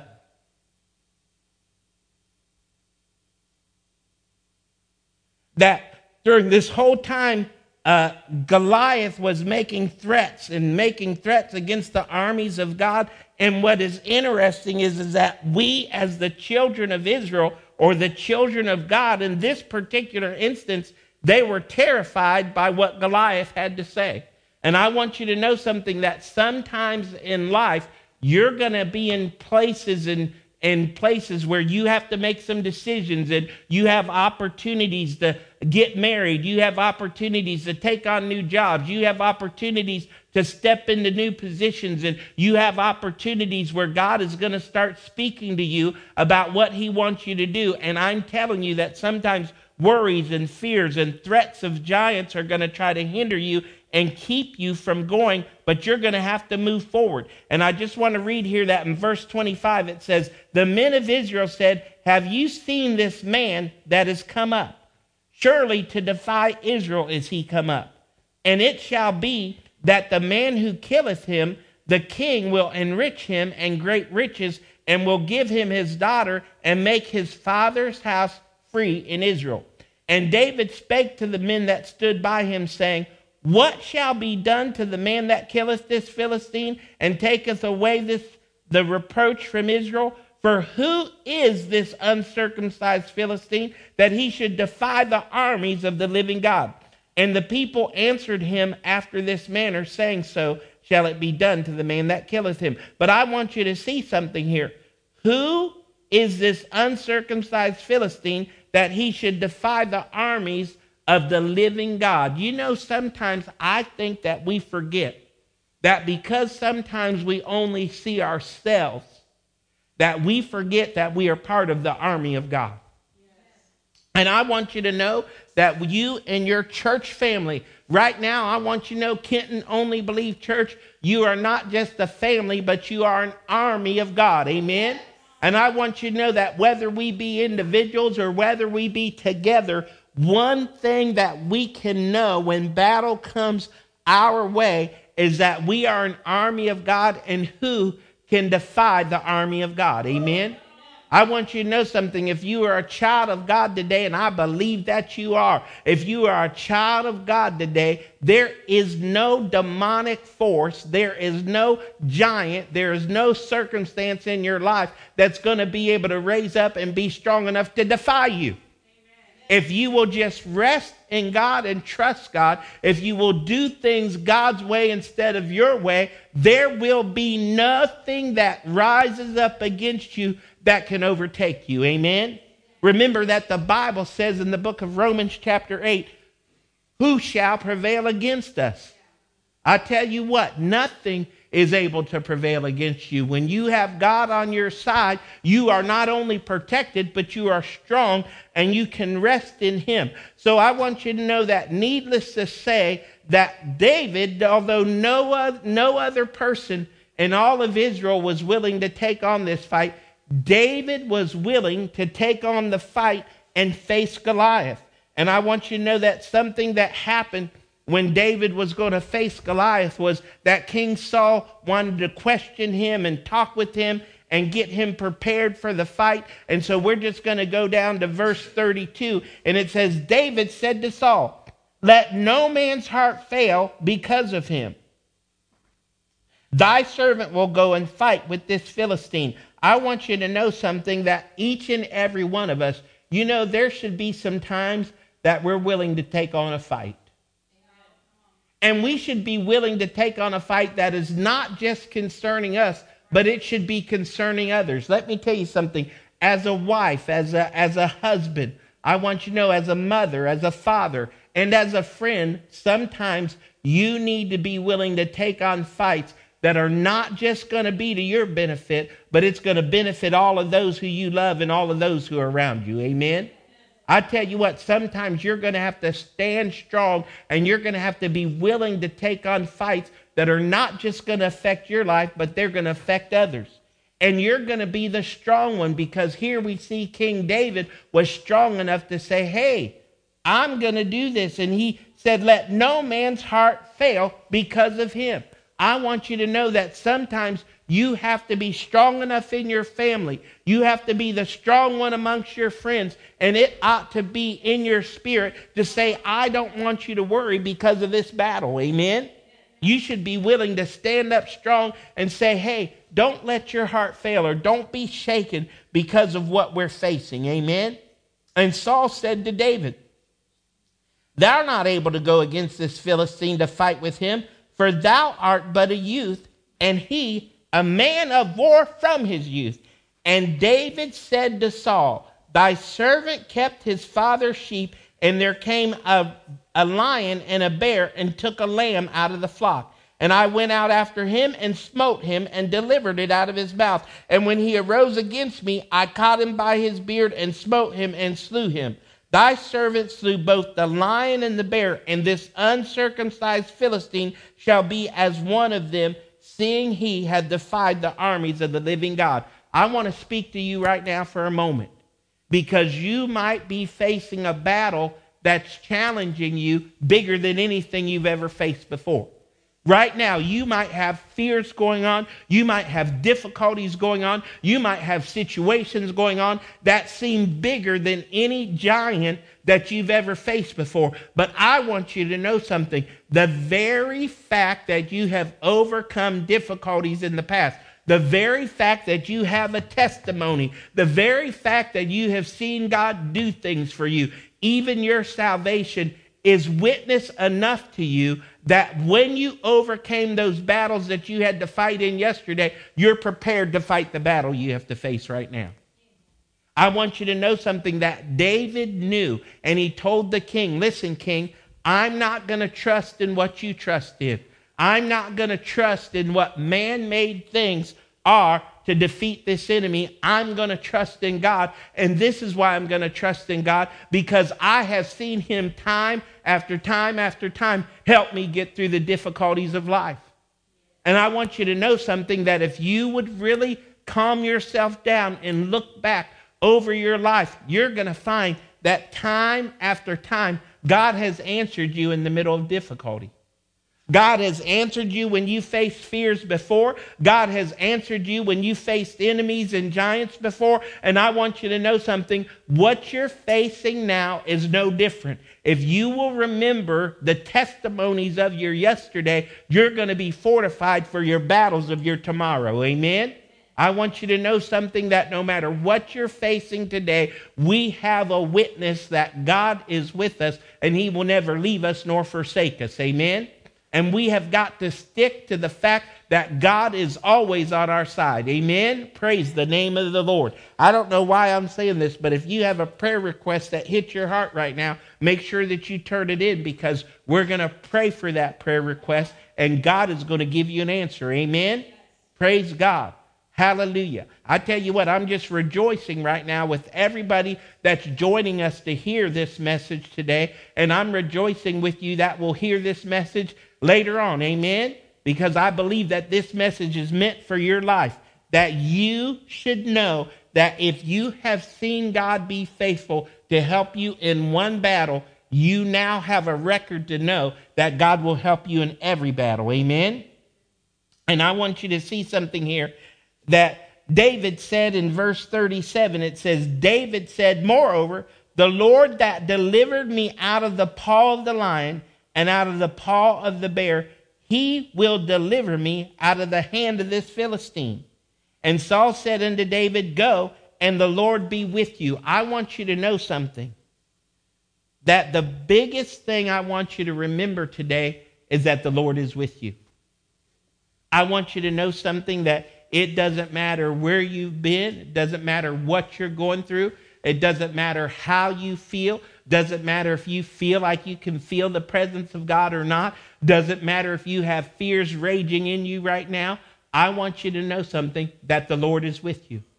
that during this whole time, Uh, Goliath was making threats and making threats against the armies of God. And what is interesting is, is that we, as the children of Israel, or the children of God, in this particular instance, they were terrified by what Goliath had to say. And I want you to know something, that sometimes in life, you're going to be in places and in places where you have to make some decisions and you have opportunities to get married. You have opportunities to take on new jobs. You have opportunities to step into new positions, and you have opportunities where God is going to start speaking to you about what he wants you to do. And I'm telling you that sometimes worries and fears and threats of giants are going to try to hinder you and keep you from going, but you're going to have to move forward. And I just want to read here that in verse twenty-five, it says, the men of Israel said, have you seen this man that is come up? Surely to defy Israel is he come up. And it shall be that the man who killeth him, the king will enrich him and great riches, and will give him his daughter, and make his father's house free in Israel. And David spake to the men that stood by him, saying, what shall be done to the man that killeth this Philistine, and taketh away this the reproach from Israel? For who is this uncircumcised Philistine, that he should defy the armies of the living God? And the people answered him after this manner, saying, so shall it be done to the man that killeth him. But I want you to see something here. Who is this uncircumcised Philistine, that he should defy the armies of the living God? You know, sometimes I think that we forget that because sometimes we only see ourselves, that we forget that we are part of the army of God. And I want you to know that you and your church family, right now, I want you to know, Kenton Only Believe Church, you are not just a family, but you are an army of God. Amen? And I want you to know that whether we be individuals or whether we be together, one thing that we can know when battle comes our way is that we are an army of God, and who can defy the army of God. Amen? I want you to know something. If you are a child of God today, and I believe that you are, if you are a child of God today, there is no demonic force, there is no giant, there is no circumstance in your life that's going to be able to raise up and be strong enough to defy you. If you will just rest in God and trust God, if you will do things God's way instead of your way, there will be nothing that rises up against you that can overtake you. Amen? Remember that the Bible says in the book of Romans chapter eight, who shall prevail against us? I tell you what, nothing is able to prevail against you. When you have God on your side, you are not only protected, but you are strong and you can rest in him. So I want you to know that, needless to say, that David, although no other, no other person in all of Israel was willing to take on this fight, David was willing to take on the fight and face Goliath. And I want you to know that something that happened when David was going to face Goliath was that King Saul wanted to question him and talk with him and get him prepared for the fight. And so we're just going to go down to verse thirty-two. And it says, David said to Saul, let no man's heart fail because of him. Thy servant will go and fight with this Philistine. I want you to know something, that each and every one of us, you know, there should be some times that we're willing to take on a fight. And we should be willing to take on a fight that is not just concerning us, but it should be concerning others. Let me tell you something. As a wife, as a, as a husband, I want you to know, as a mother, as a father, and as a friend, sometimes you need to be willing to take on fights that are not just going to be to your benefit, but it's going to benefit all of those who you love and all of those who are around you. Amen? I tell you what, sometimes you're going to have to stand strong, and you're going to have to be willing to take on fights that are not just going to affect your life, but they're going to affect others. And you're going to be the strong one, because here we see King David was strong enough to say, hey, I'm going to do this. And he said, let no man's heart fail because of him. I want you to know that sometimes you have to be strong enough in your family. You have to be the strong one amongst your friends. And it ought to be in your spirit to say, I don't want you to worry because of this battle. Amen? You should be willing to stand up strong and say, hey, don't let your heart fail, or don't be shaken because of what we're facing. Amen? And Saul said to David, thou art not able to go against this Philistine to fight with him, for thou art but a youth, and he a man of war from his youth. And David said to Saul, thy servant kept his father's sheep, and there came a, a lion and a bear and took a lamb out of the flock. And I went out after him and smote him and delivered it out of his mouth. And when he arose against me, I caught him by his beard and smote him and slew him. Thy servant slew both the lion and the bear, and this uncircumcised Philistine shall be as one of them, seeing he had defied the armies of the living God. I want to speak to you right now for a moment, because you might be facing a battle that's challenging you bigger than anything you've ever faced before. Right now, you might have fears going on. You might have difficulties going on. You might have situations going on that seem bigger than any giant that you've ever faced before. But I want you to know something. The very fact that you have overcome difficulties in the past, the very fact that you have a testimony, the very fact that you have seen God do things for you, even your salvation is witness enough to you that when you overcame those battles that you had to fight in yesterday, you're prepared to fight the battle you have to face right now. I want you to know something that David knew, and he told the king, listen, king, I'm not going to trust in what you trust in. I'm not going to trust in what man-made things are to defeat this enemy. I'm going to trust in God. And this is why I'm going to trust in God, because I have seen him time after time after time help me get through the difficulties of life. And I want you to know something, that if you would really calm yourself down and look back over your life, you're going to find that time after time, God has answered you in the middle of difficulty. God has answered you when you faced fears before. God has answered you when you faced enemies and giants before. And I want you to know something. What you're facing now is no different. If you will remember the testimonies of your yesterday, you're going to be fortified for your battles of your tomorrow. Amen? I want you to know something, that no matter what you're facing today, we have a witness that God is with us and he will never leave us nor forsake us. Amen? And we have got to stick to the fact that God is always on our side. Amen? Praise the name of the Lord. I don't know why I'm saying this, but if you have a prayer request that hits your heart right now, make sure that you turn it in, because we're going to pray for that prayer request, and God is going to give you an answer. Amen? Praise God. Hallelujah. I tell you what, I'm just rejoicing right now with everybody that's joining us to hear this message today. And I'm rejoicing with you that will hear this message later on. Amen? Because I believe that this message is meant for your life. That you should know that if you have seen God be faithful to help you in one battle, you now have a record to know that God will help you in every battle. Amen? And I want you to see something here that David said in verse thirty-seven. It says, David said, moreover, the Lord that delivered me out of the paw of the lion and out of the paw of the bear, he will deliver me out of the hand of this Philistine. And Saul said unto David, go, and the Lord be with you. I want you to know something, that the biggest thing I want you to remember today is that the Lord is with you. I want you to know something, that it doesn't matter where you've been. It doesn't matter what you're going through. It doesn't matter how you feel. Doesn't matter if you feel like you can feel the presence of God or not. Doesn't matter if you have fears raging in you right now. I want you to know something, that the Lord is with you.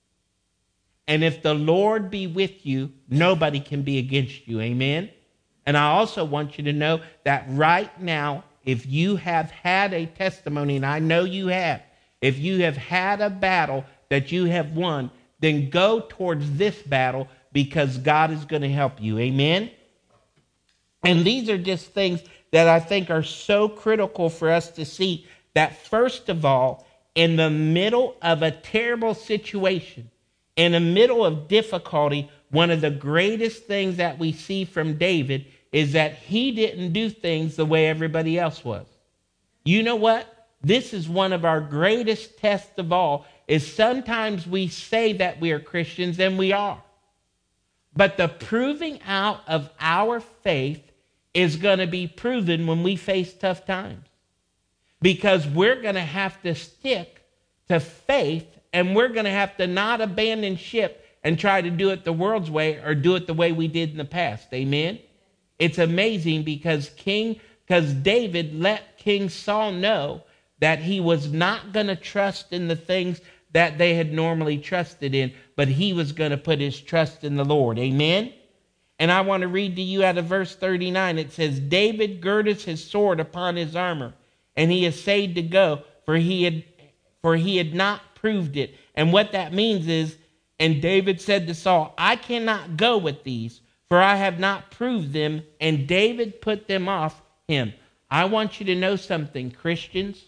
And if the Lord be with you, nobody can be against you. Amen? And I also want you to know that right now, if you have had a testimony, and I know you have, if you have had a battle that you have won, then go towards this battle, because God is going to help you. Amen? And these are just things that I think are so critical for us to see, that first of all, in the middle of a terrible situation, in the middle of difficulty, one of the greatest things that we see from David is that he didn't do things the way everybody else was. You know what? This is one of our greatest tests of all, is sometimes we say that we are Christians, and we are. But the proving out of our faith is going to be proven when we face tough times. Because we're going to have to stick to faith and we're going to have to not abandon ship and try to do it the world's way or do it the way we did in the past. Amen? It's amazing because King, because David let King Saul know that he was not going to trust in the things that they had normally trusted in, but he was going to put his trust in the Lord. Amen? And I want to read to you out of verse thirty-nine. It says, David girded his sword upon his armor, and he essayed to go, for he had for he had not proved it. And what that means is, and David said to Saul, I cannot go with these, for I have not proved them. And David put them off him. I want you to know something, Christians,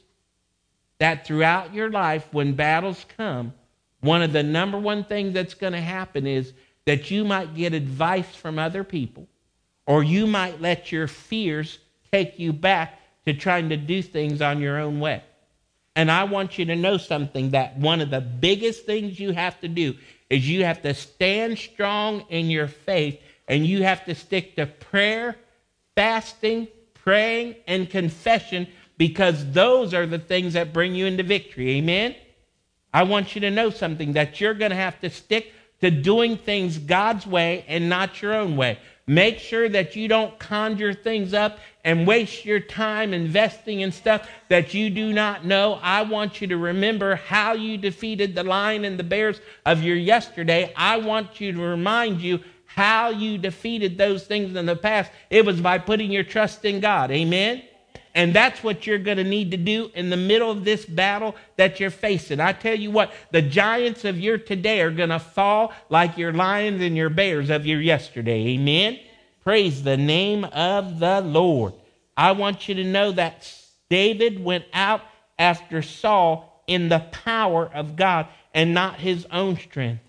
that throughout your life, when battles come, one of the number one things that's going to happen is that you might get advice from other people, or you might let your fears take you back to trying to do things on your own way. And I want you to know something, that one of the biggest things you have to do is you have to stand strong in your faith, and you have to stick to prayer, fasting, praying, and confession, because those are the things that bring you into victory. Amen? I want you to know something, that you're going to have to stick to doing things God's way and not your own way. Make sure that you don't conjure things up and waste your time investing in stuff that you do not know. I want you to remember how you defeated the lion and the bears of your yesterday. I want you to remind you how you defeated those things in the past. It was by putting your trust in God. Amen? And that's what you're going to need to do in the middle of this battle that you're facing. I tell you what, the giants of your today are going to fall like your lions and your bears of your yesterday. Amen? Praise the name of the Lord. I want you to know that David went out after Saul in the power of God and not his own strength.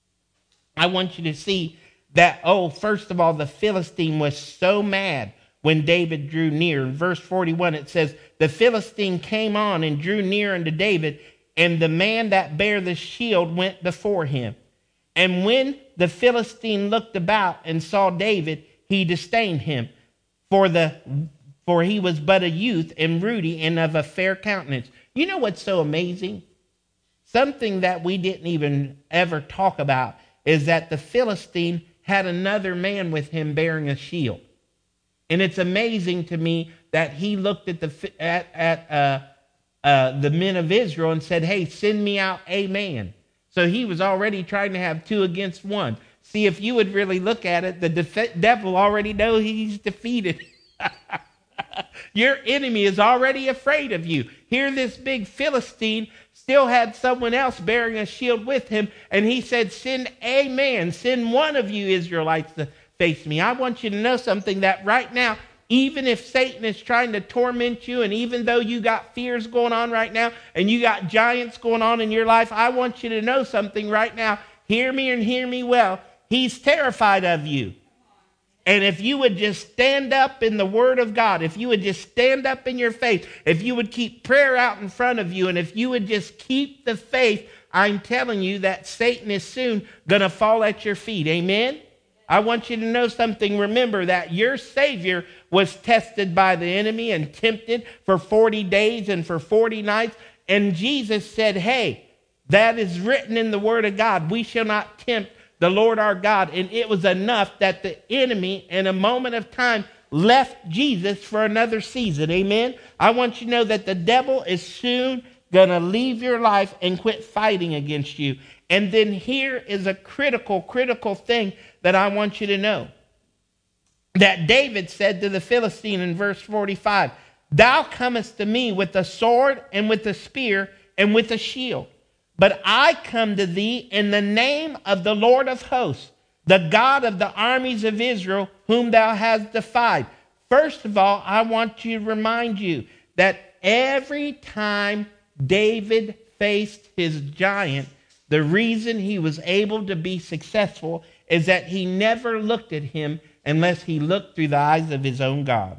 I want you to see that, oh, first of all, the Philistine was so mad when David drew near. In verse forty-one, it says, the Philistine came on and drew near unto David, and the man that bare the shield went before him. And when the Philistine looked about and saw David, he disdained him, for the for he was but a youth and ruddy and of a fair countenance. You know what's so amazing? Something that we didn't even ever talk about is that the Philistine had another man with him bearing a shield. And it's amazing to me that he looked at the at, at uh, uh, the men of Israel and said, hey, send me out a man. So he was already trying to have two against one. See, if you would really look at it, the def- devil already knows he's defeated. Your enemy is already afraid of you. Here this big Philistine still had someone else bearing a shield with him, and he said, send a man, send one of you Israelites to face me. I want you to know something, that right now, even if Satan is trying to torment you, and even though you got fears going on right now, and you got giants going on in your life, I want you to know something right now. Hear me and hear me well. He's terrified of you. And if you would just stand up in the Word of God, if you would just stand up in your faith, if you would keep prayer out in front of you, and if you would just keep the faith, I'm telling you that Satan is soon going to fall at your feet. Amen? I want you to know something. Remember that your Savior was tested by the enemy and tempted for forty days and for forty nights. And Jesus said, hey, that is written in the Word of God. We shall not tempt the Lord our God. And it was enough that the enemy, in a moment of time, left Jesus for another season. Amen? I want you to know that the devil is soon going to leave your life and quit fighting against you. And then here is a critical, critical thing that I want you to know. That David said to the Philistine in verse forty-five, thou comest to me with a sword and with a spear and with a shield. But I come to thee in the name of the Lord of hosts, the God of the armies of Israel, whom thou hast defied. First of all, I want to remind you that every time David faced his giant, the reason he was able to be successful is that he never looked at him unless he looked through the eyes of his own God.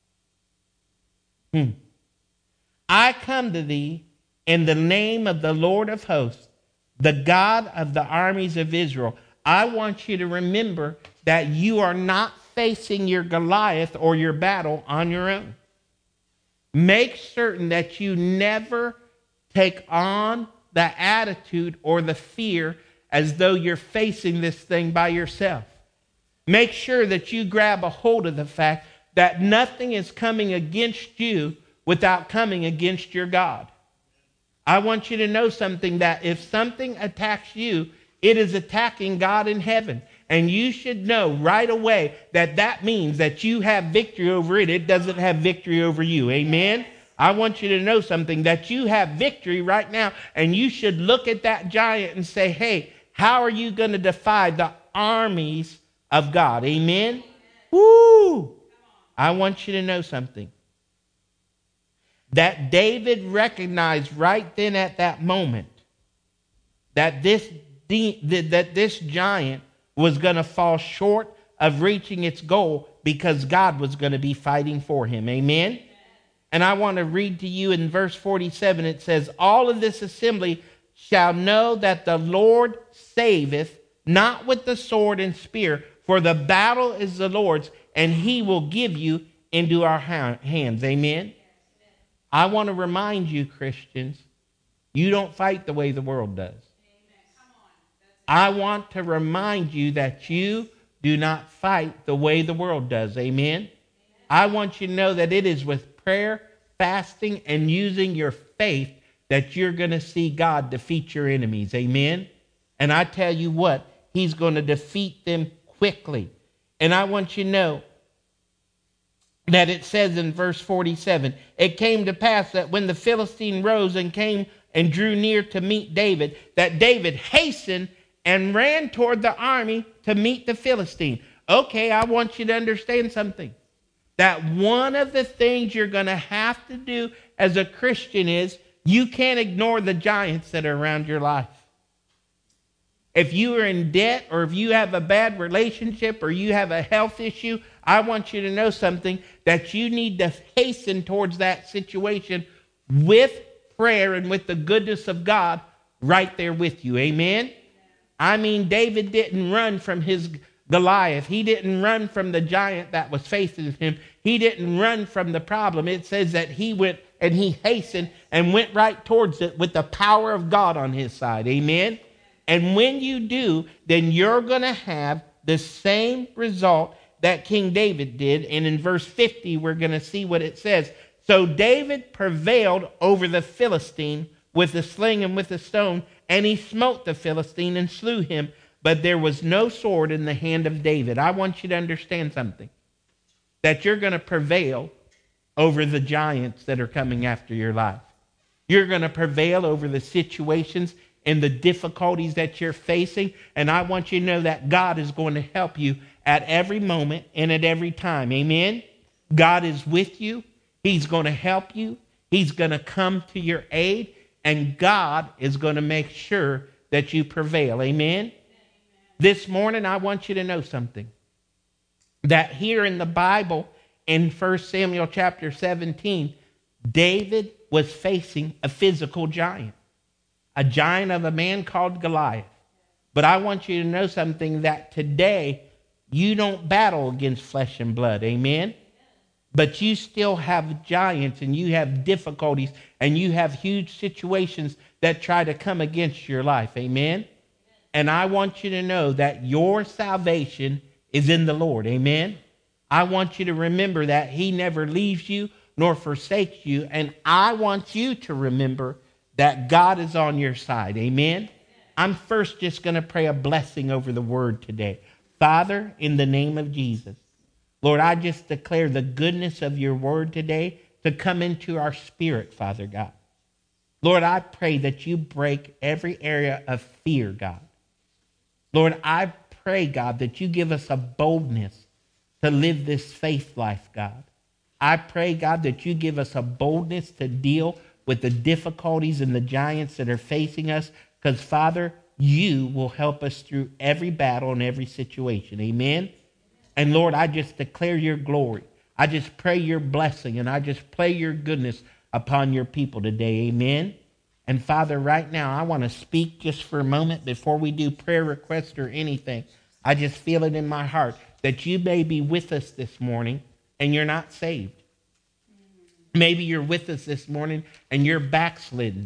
Hmm. I come to thee in the name of the Lord of hosts, the God of the armies of Israel. I want you to remember that you are not facing your Goliath or your battle on your own. Make certain that you never take on the attitude or the fear as though you're facing this thing by yourself. Make sure that you grab a hold of the fact that nothing is coming against you without coming against your God. I want you to know something, that if something attacks you, it is attacking God in heaven. And you should know right away that that means that you have victory over it. It doesn't have victory over you. Amen? I want you to know something, that you have victory right now. And you should look at that giant and say, hey, how are you going to defy the armies of God? Amen? Woo! I want you to know something. That David recognized right then at that moment that this, that this giant was going to fall short of reaching its goal because God was going to be fighting for him. Amen? And I want to read to you in verse forty-seven. It says, all of this assembly shall know that the Lord saveth, not with the sword and spear, for the battle is the Lord's, and he will give you into our hands. Amen? I want to remind you, Christians, you don't fight the way the world does. I want to remind you that you do not fight the way the world does. Amen? I want you to know that it is with prayer, fasting, and using your faith that you're going to see God defeat your enemies. Amen? And I tell you what, he's going to defeat them quickly. And I want you to know that it says in verse forty-seven, it came to pass that when the Philistine rose and came and drew near to meet David, that David hastened and ran toward the army to meet the Philistine. Okay, I want you to understand something. That one of the things you're going to have to do as a Christian is you can't ignore the giants that are around your life. If you are in debt, or if you have a bad relationship, or you have a health issue, I want you to know something, that you need to hasten towards that situation with prayer and with the goodness of God right there with you. Amen? I mean, David didn't run from his Goliath. He didn't run from the giant that was facing him. He didn't run from the problem. It says that he went and he hastened and went right towards it with the power of God on his side. Amen? And when you do, then you're going to have the same result that King David did. And in verse fifty, we're going to see what it says. So David prevailed over the Philistine with a sling and with a stone, and he smote the Philistine and slew him. But there was no sword in the hand of David. I want you to understand something, that you're going to prevail over the giants that are coming after your life. You're going to prevail over the situations and the difficulties that you're facing. And I want you to know that God is going to help you at every moment and at every time. Amen? God is with you. He's going to help you. He's going to come to your aid. And God is going to make sure that you prevail. Amen? This morning, I want you to know something. That here in the Bible, in First Samuel chapter seventeen, David was facing a physical giant. A giant of a man called Goliath. But I want you to know something, that today you don't battle against flesh and blood. Amen? But you still have giants, and you have difficulties, and you have huge situations that try to come against your life. Amen? And I want you to know that your salvation is in the Lord. Amen? I want you to remember that he never leaves you nor forsakes you. And I want you to remember that God is on your side. Amen? I'm first just going to pray a blessing over the word today. Father, in the name of Jesus, Lord, I just declare the goodness of your word today to come into our spirit, Father God. Lord, I pray that you break every area of fear, God. Lord, I pray, God, that you give us a boldness to live this faith life, God. I pray, God, that you give us a boldness to deal with the difficulties and the giants that are facing us, because, Father, you will help us through every battle and every situation. Amen? And, Lord, I just declare your glory. I just pray your blessing, and I just pray your goodness upon your people today. Amen? And, Father, right now, I want to speak just for a moment before we do prayer requests or anything. I just feel it in my heart that you may be with us this morning and you're not saved. Maybe you're with us this morning and you're backslidden.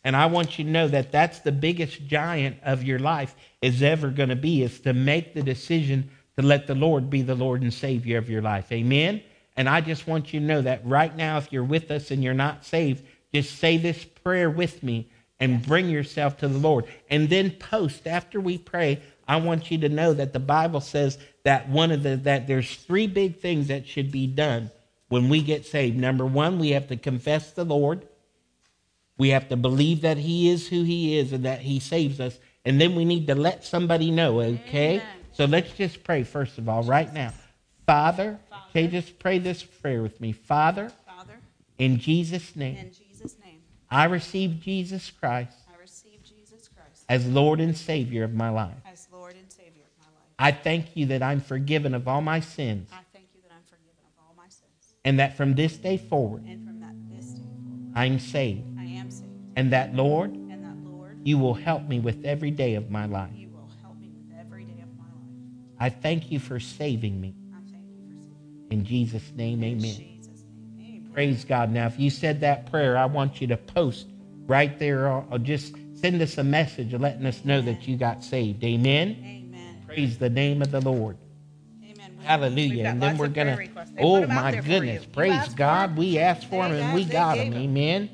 And I want you to know that that's the biggest giant of your life is ever going to be, is to make the decision to let the Lord be the Lord and Savior of your life. Amen? And I just want you to know that right now, if you're with us and you're not saved, just say this prayer with me and bring yourself to the Lord. And then post, after we pray, I want you to know that the Bible says that one of the that there's three big things that should be done when we get saved. Number one, we have to confess the Lord. We have to believe that he is who he is and that he saves us. And then we need to let somebody know, okay? Amen. So let's just pray, first of all, right now. Father, Father. Okay, just pray this prayer with me. Father, Father, in Jesus' name, in Jesus' name, I receive Jesus Christ, I receive Jesus Christ as Lord and Savior of my life. As Lord and Savior of my life. I thank you that I'm forgiven of all my sins. I thank you that I'm forgiven of all my sins. And that from this day forward, and from that this day forward, I'm saved. I am saved. And that, Lord, and that, Lord, you will help me with every day of my life. You will help me with every day of my life. I thank you for saving me. I thank you for saving me. In Jesus' name, In amen. Jesus' name, amen. Praise God. Now, if you said that prayer, I want you to post right there, or, or just send us a message letting us know Amen. that you got saved. Amen. Amen. Praise the name of the Lord. Amen. We- Hallelujah. And then we're going to, oh my goodness. Praise God. We asked for them and we got them. Amen.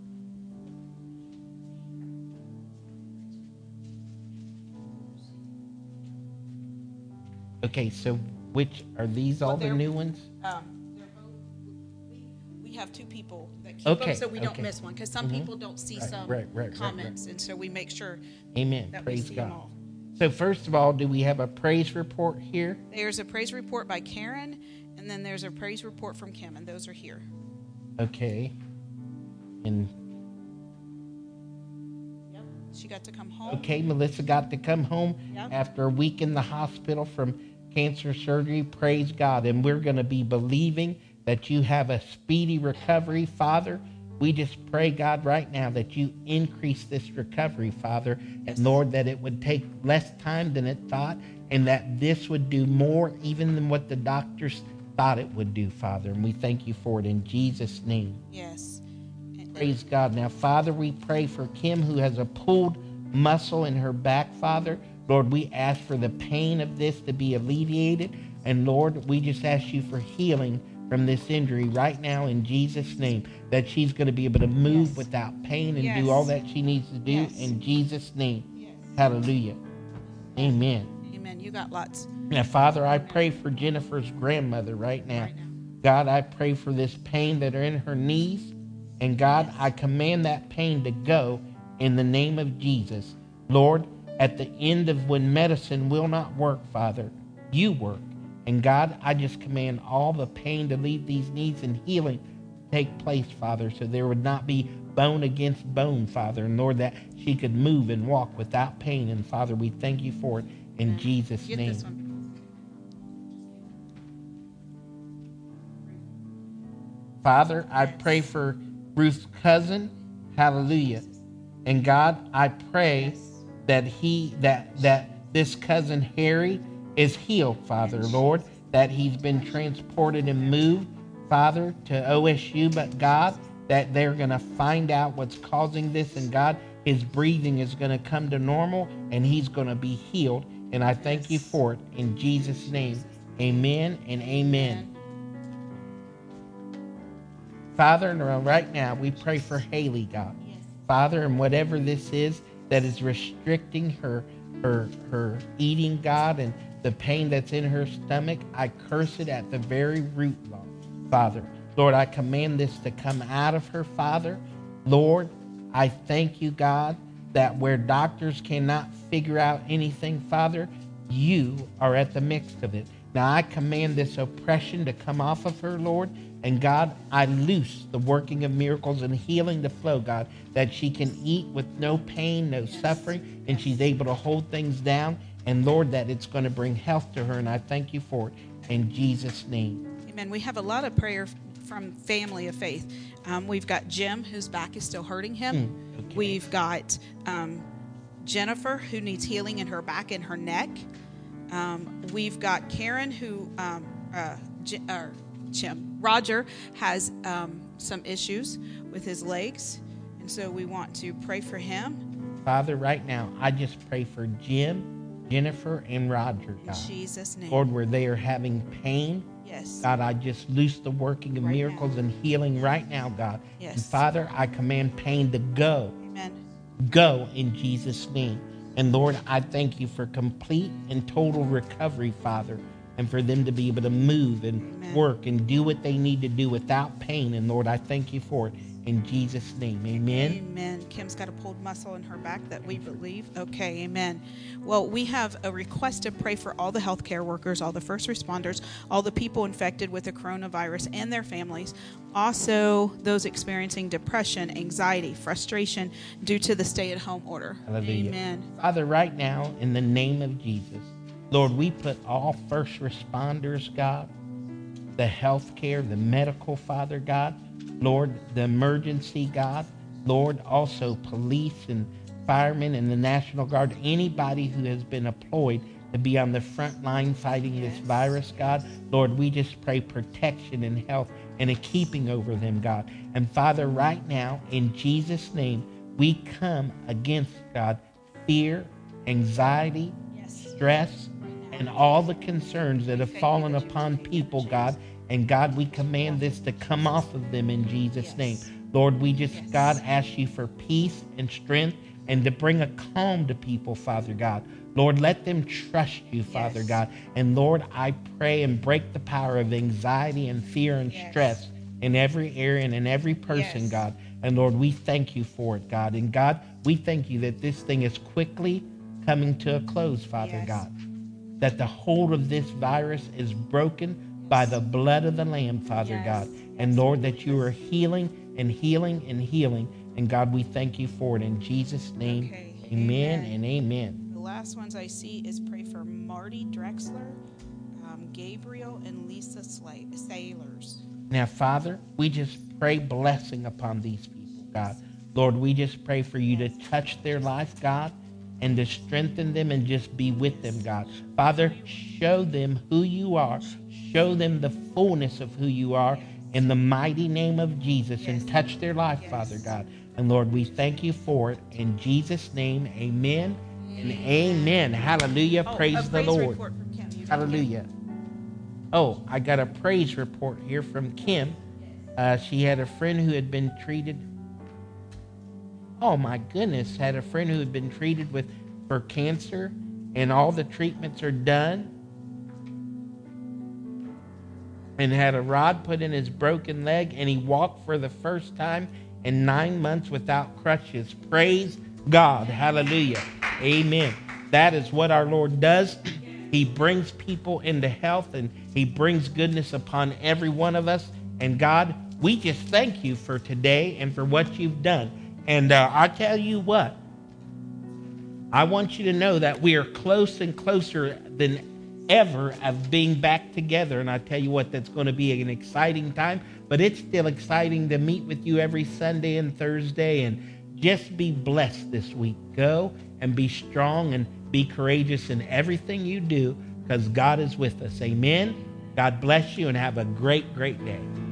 Okay, so which, are these all Well, the they're- new ones? Um, they're both, we, we have two people that keep Okay, them so we don't okay. miss one, because some Mhm. people don't see Right, some right, right, right, comments, and so we make sure Amen. that we Praise see them God. all. So first of all, do we have a praise report here? There's a praise report by Karen, and then there's a praise report from Kim, and those are here. Okay. And Yep. She got to come home. okay, Melissa got to come home Yep. after a week in the hospital from cancer surgery. Praise God. And we're going to be believing that you have a speedy recovery, Father. We just pray, God, right now that you increase this recovery, Father. Yes. And Lord, that it would take less time than it thought, and that this would do more even than what the doctors thought it would do, Father. And we thank you for it in Jesus' name. Yes. And- Praise God. Now, Father, we pray for Kim, who has a pulled muscle in her back, Father. Lord, we ask for the pain of this to be alleviated. And Lord, we just ask you for healing from this injury right now in Jesus' name, that she's going to be able to move Yes. without pain and Yes. do all that she needs to do Yes. in Jesus' name. Yes. Hallelujah. Amen. Amen. You got lots. Now, Father, I pray for Jennifer's grandmother right now. Right now. God, I pray for this pain that are in her knees. And God, I command that pain to go in the name of Jesus. Lord, at the end of when medicine will not work, Father, you work. And God, I just command all the pain to leave these knees and healing take place, Father, so there would not be bone against bone, Father. And Lord, that she could move and walk without pain. And Father, we thank you for it in Amen. Jesus' Get name. this one. Father, I Yes. pray for Ruth's cousin. Hallelujah. And God, I pray Yes. that he that that this cousin Harry is healed, Father, Lord, that he's been transported and moved, Father, to O S U, but God, that they're going to find out what's causing this, and God, his breathing is going to come to normal, and he's going to be healed. And I thank you for it in Jesus' name. Amen and amen. Father, right now we pray for Haley, God. Yes. Father, and whatever this is that is restricting her, her, her eating, God, and the pain that's in her stomach, I curse it at the very root, Lord. Father, Lord, I command this to come out of her, Father. Lord, I thank you, God, that where doctors cannot figure out anything, Father, you are at the midst of it. Now I command this oppression to come off of her, Lord. And God, I loose the working of miracles and healing to flow, God, that she can eat with no pain, no Yes. suffering, and she's able to hold things down. And Lord, that it's going to bring health to her. And I thank you for it in Jesus' name. Amen. We have a lot of prayer from family of faith. Um, we've got Jim, whose back is still hurting him. Mm, okay. We've got um, Jennifer, who needs healing in her back and her neck. Um, we've got Karen, who um, uh, J- or Jim Roger has um, some issues with his legs, And so we want to pray for him. Father, right now, I just pray for Jim, Jennifer, and Roger, In God. Jesus' name. Lord, where they are having pain, Yes. God, I just loose the working of Right miracles now. and healing right now, God. Yes. And Father, I command pain to go. Amen. Go in Jesus' name. And Lord, I thank you for complete and total recovery, Father, and for them to be able to move and Amen. work and do what they need to do without pain. And Lord, I thank you for it in Jesus' name. Amen. Amen. Kim's got a pulled muscle in her back that we believe. Okay, amen. Well, we have a request to pray for all the healthcare workers, all the first responders, all the people infected with the coronavirus and their families. Also, those experiencing depression, anxiety, frustration due to the stay-at-home order. Hallelujah. Amen. Father, right now, in the name of Jesus, Lord, we put all first responders, God, the healthcare, the medical, Father God, Lord, the emergency, God, Lord, also police and firemen and the National Guard, anybody who has been employed to be on the front line fighting this virus, God. Lord, we just pray protection and health and a keeping over them, God. And Father, right now, in Jesus' name, we come against, God, fear, anxiety, Yes. stress, and all the concerns that have fallen upon people, God. And God, we command this to come off of them in Jesus' Yes. name. Lord, we just, Yes. God, ask you for peace and strength and to bring a calm to people, Father God. Lord, let them trust you, Father Yes. God. And Lord, I pray and break the power of anxiety and fear and Yes. stress in every area and in every person, Yes. God. And Lord, we thank you for it, God. And God, we thank you that this thing is quickly coming to a close, Father Yes. God. That the hold of this virus is broken by the blood of the Lamb, Father Yes. God. And Yes. Lord, that you are healing and healing and healing. And God, we thank you for it in Jesus' name. Okay. Amen, Amen. and amen. The last ones I see is pray for Marty Drexler, um, Gabriel, and Lisa Sla- Sailors. Now, Father, we just pray blessing upon these people, God. Lord, we just pray for you to touch their life, God, and to strengthen them and just be with them, God. Father, show them who you are. Show them the fullness of who you are in the mighty name of Jesus, and touch their life, Father God. And Lord, we thank you for it. In Jesus' name, amen and amen. Hallelujah. Oh, praise a the praise Lord. report from Kim. You Hallelujah. Oh, I got a praise report here from Kim. Uh, she had a friend who had been treated. Oh my goodness, had a friend who had been treated with for cancer, and all the treatments are done. And had a rod put in his broken leg, and he walked for the first time in nine months without crutches. Praise God. Hallelujah. Amen. That is what our Lord does. He brings people into health, and he brings goodness upon every one of us. And God, we just thank you for today and for what you've done. And uh, I tell you what, I want you to know that we are close and closer than ever of being back together. And I tell you what, that's going to be an exciting time, but it's still exciting to meet with you every Sunday and Thursday. And just be blessed this week. Go and be strong and be courageous in everything you do, because God is with us. Amen. God bless you, and have a great, great day.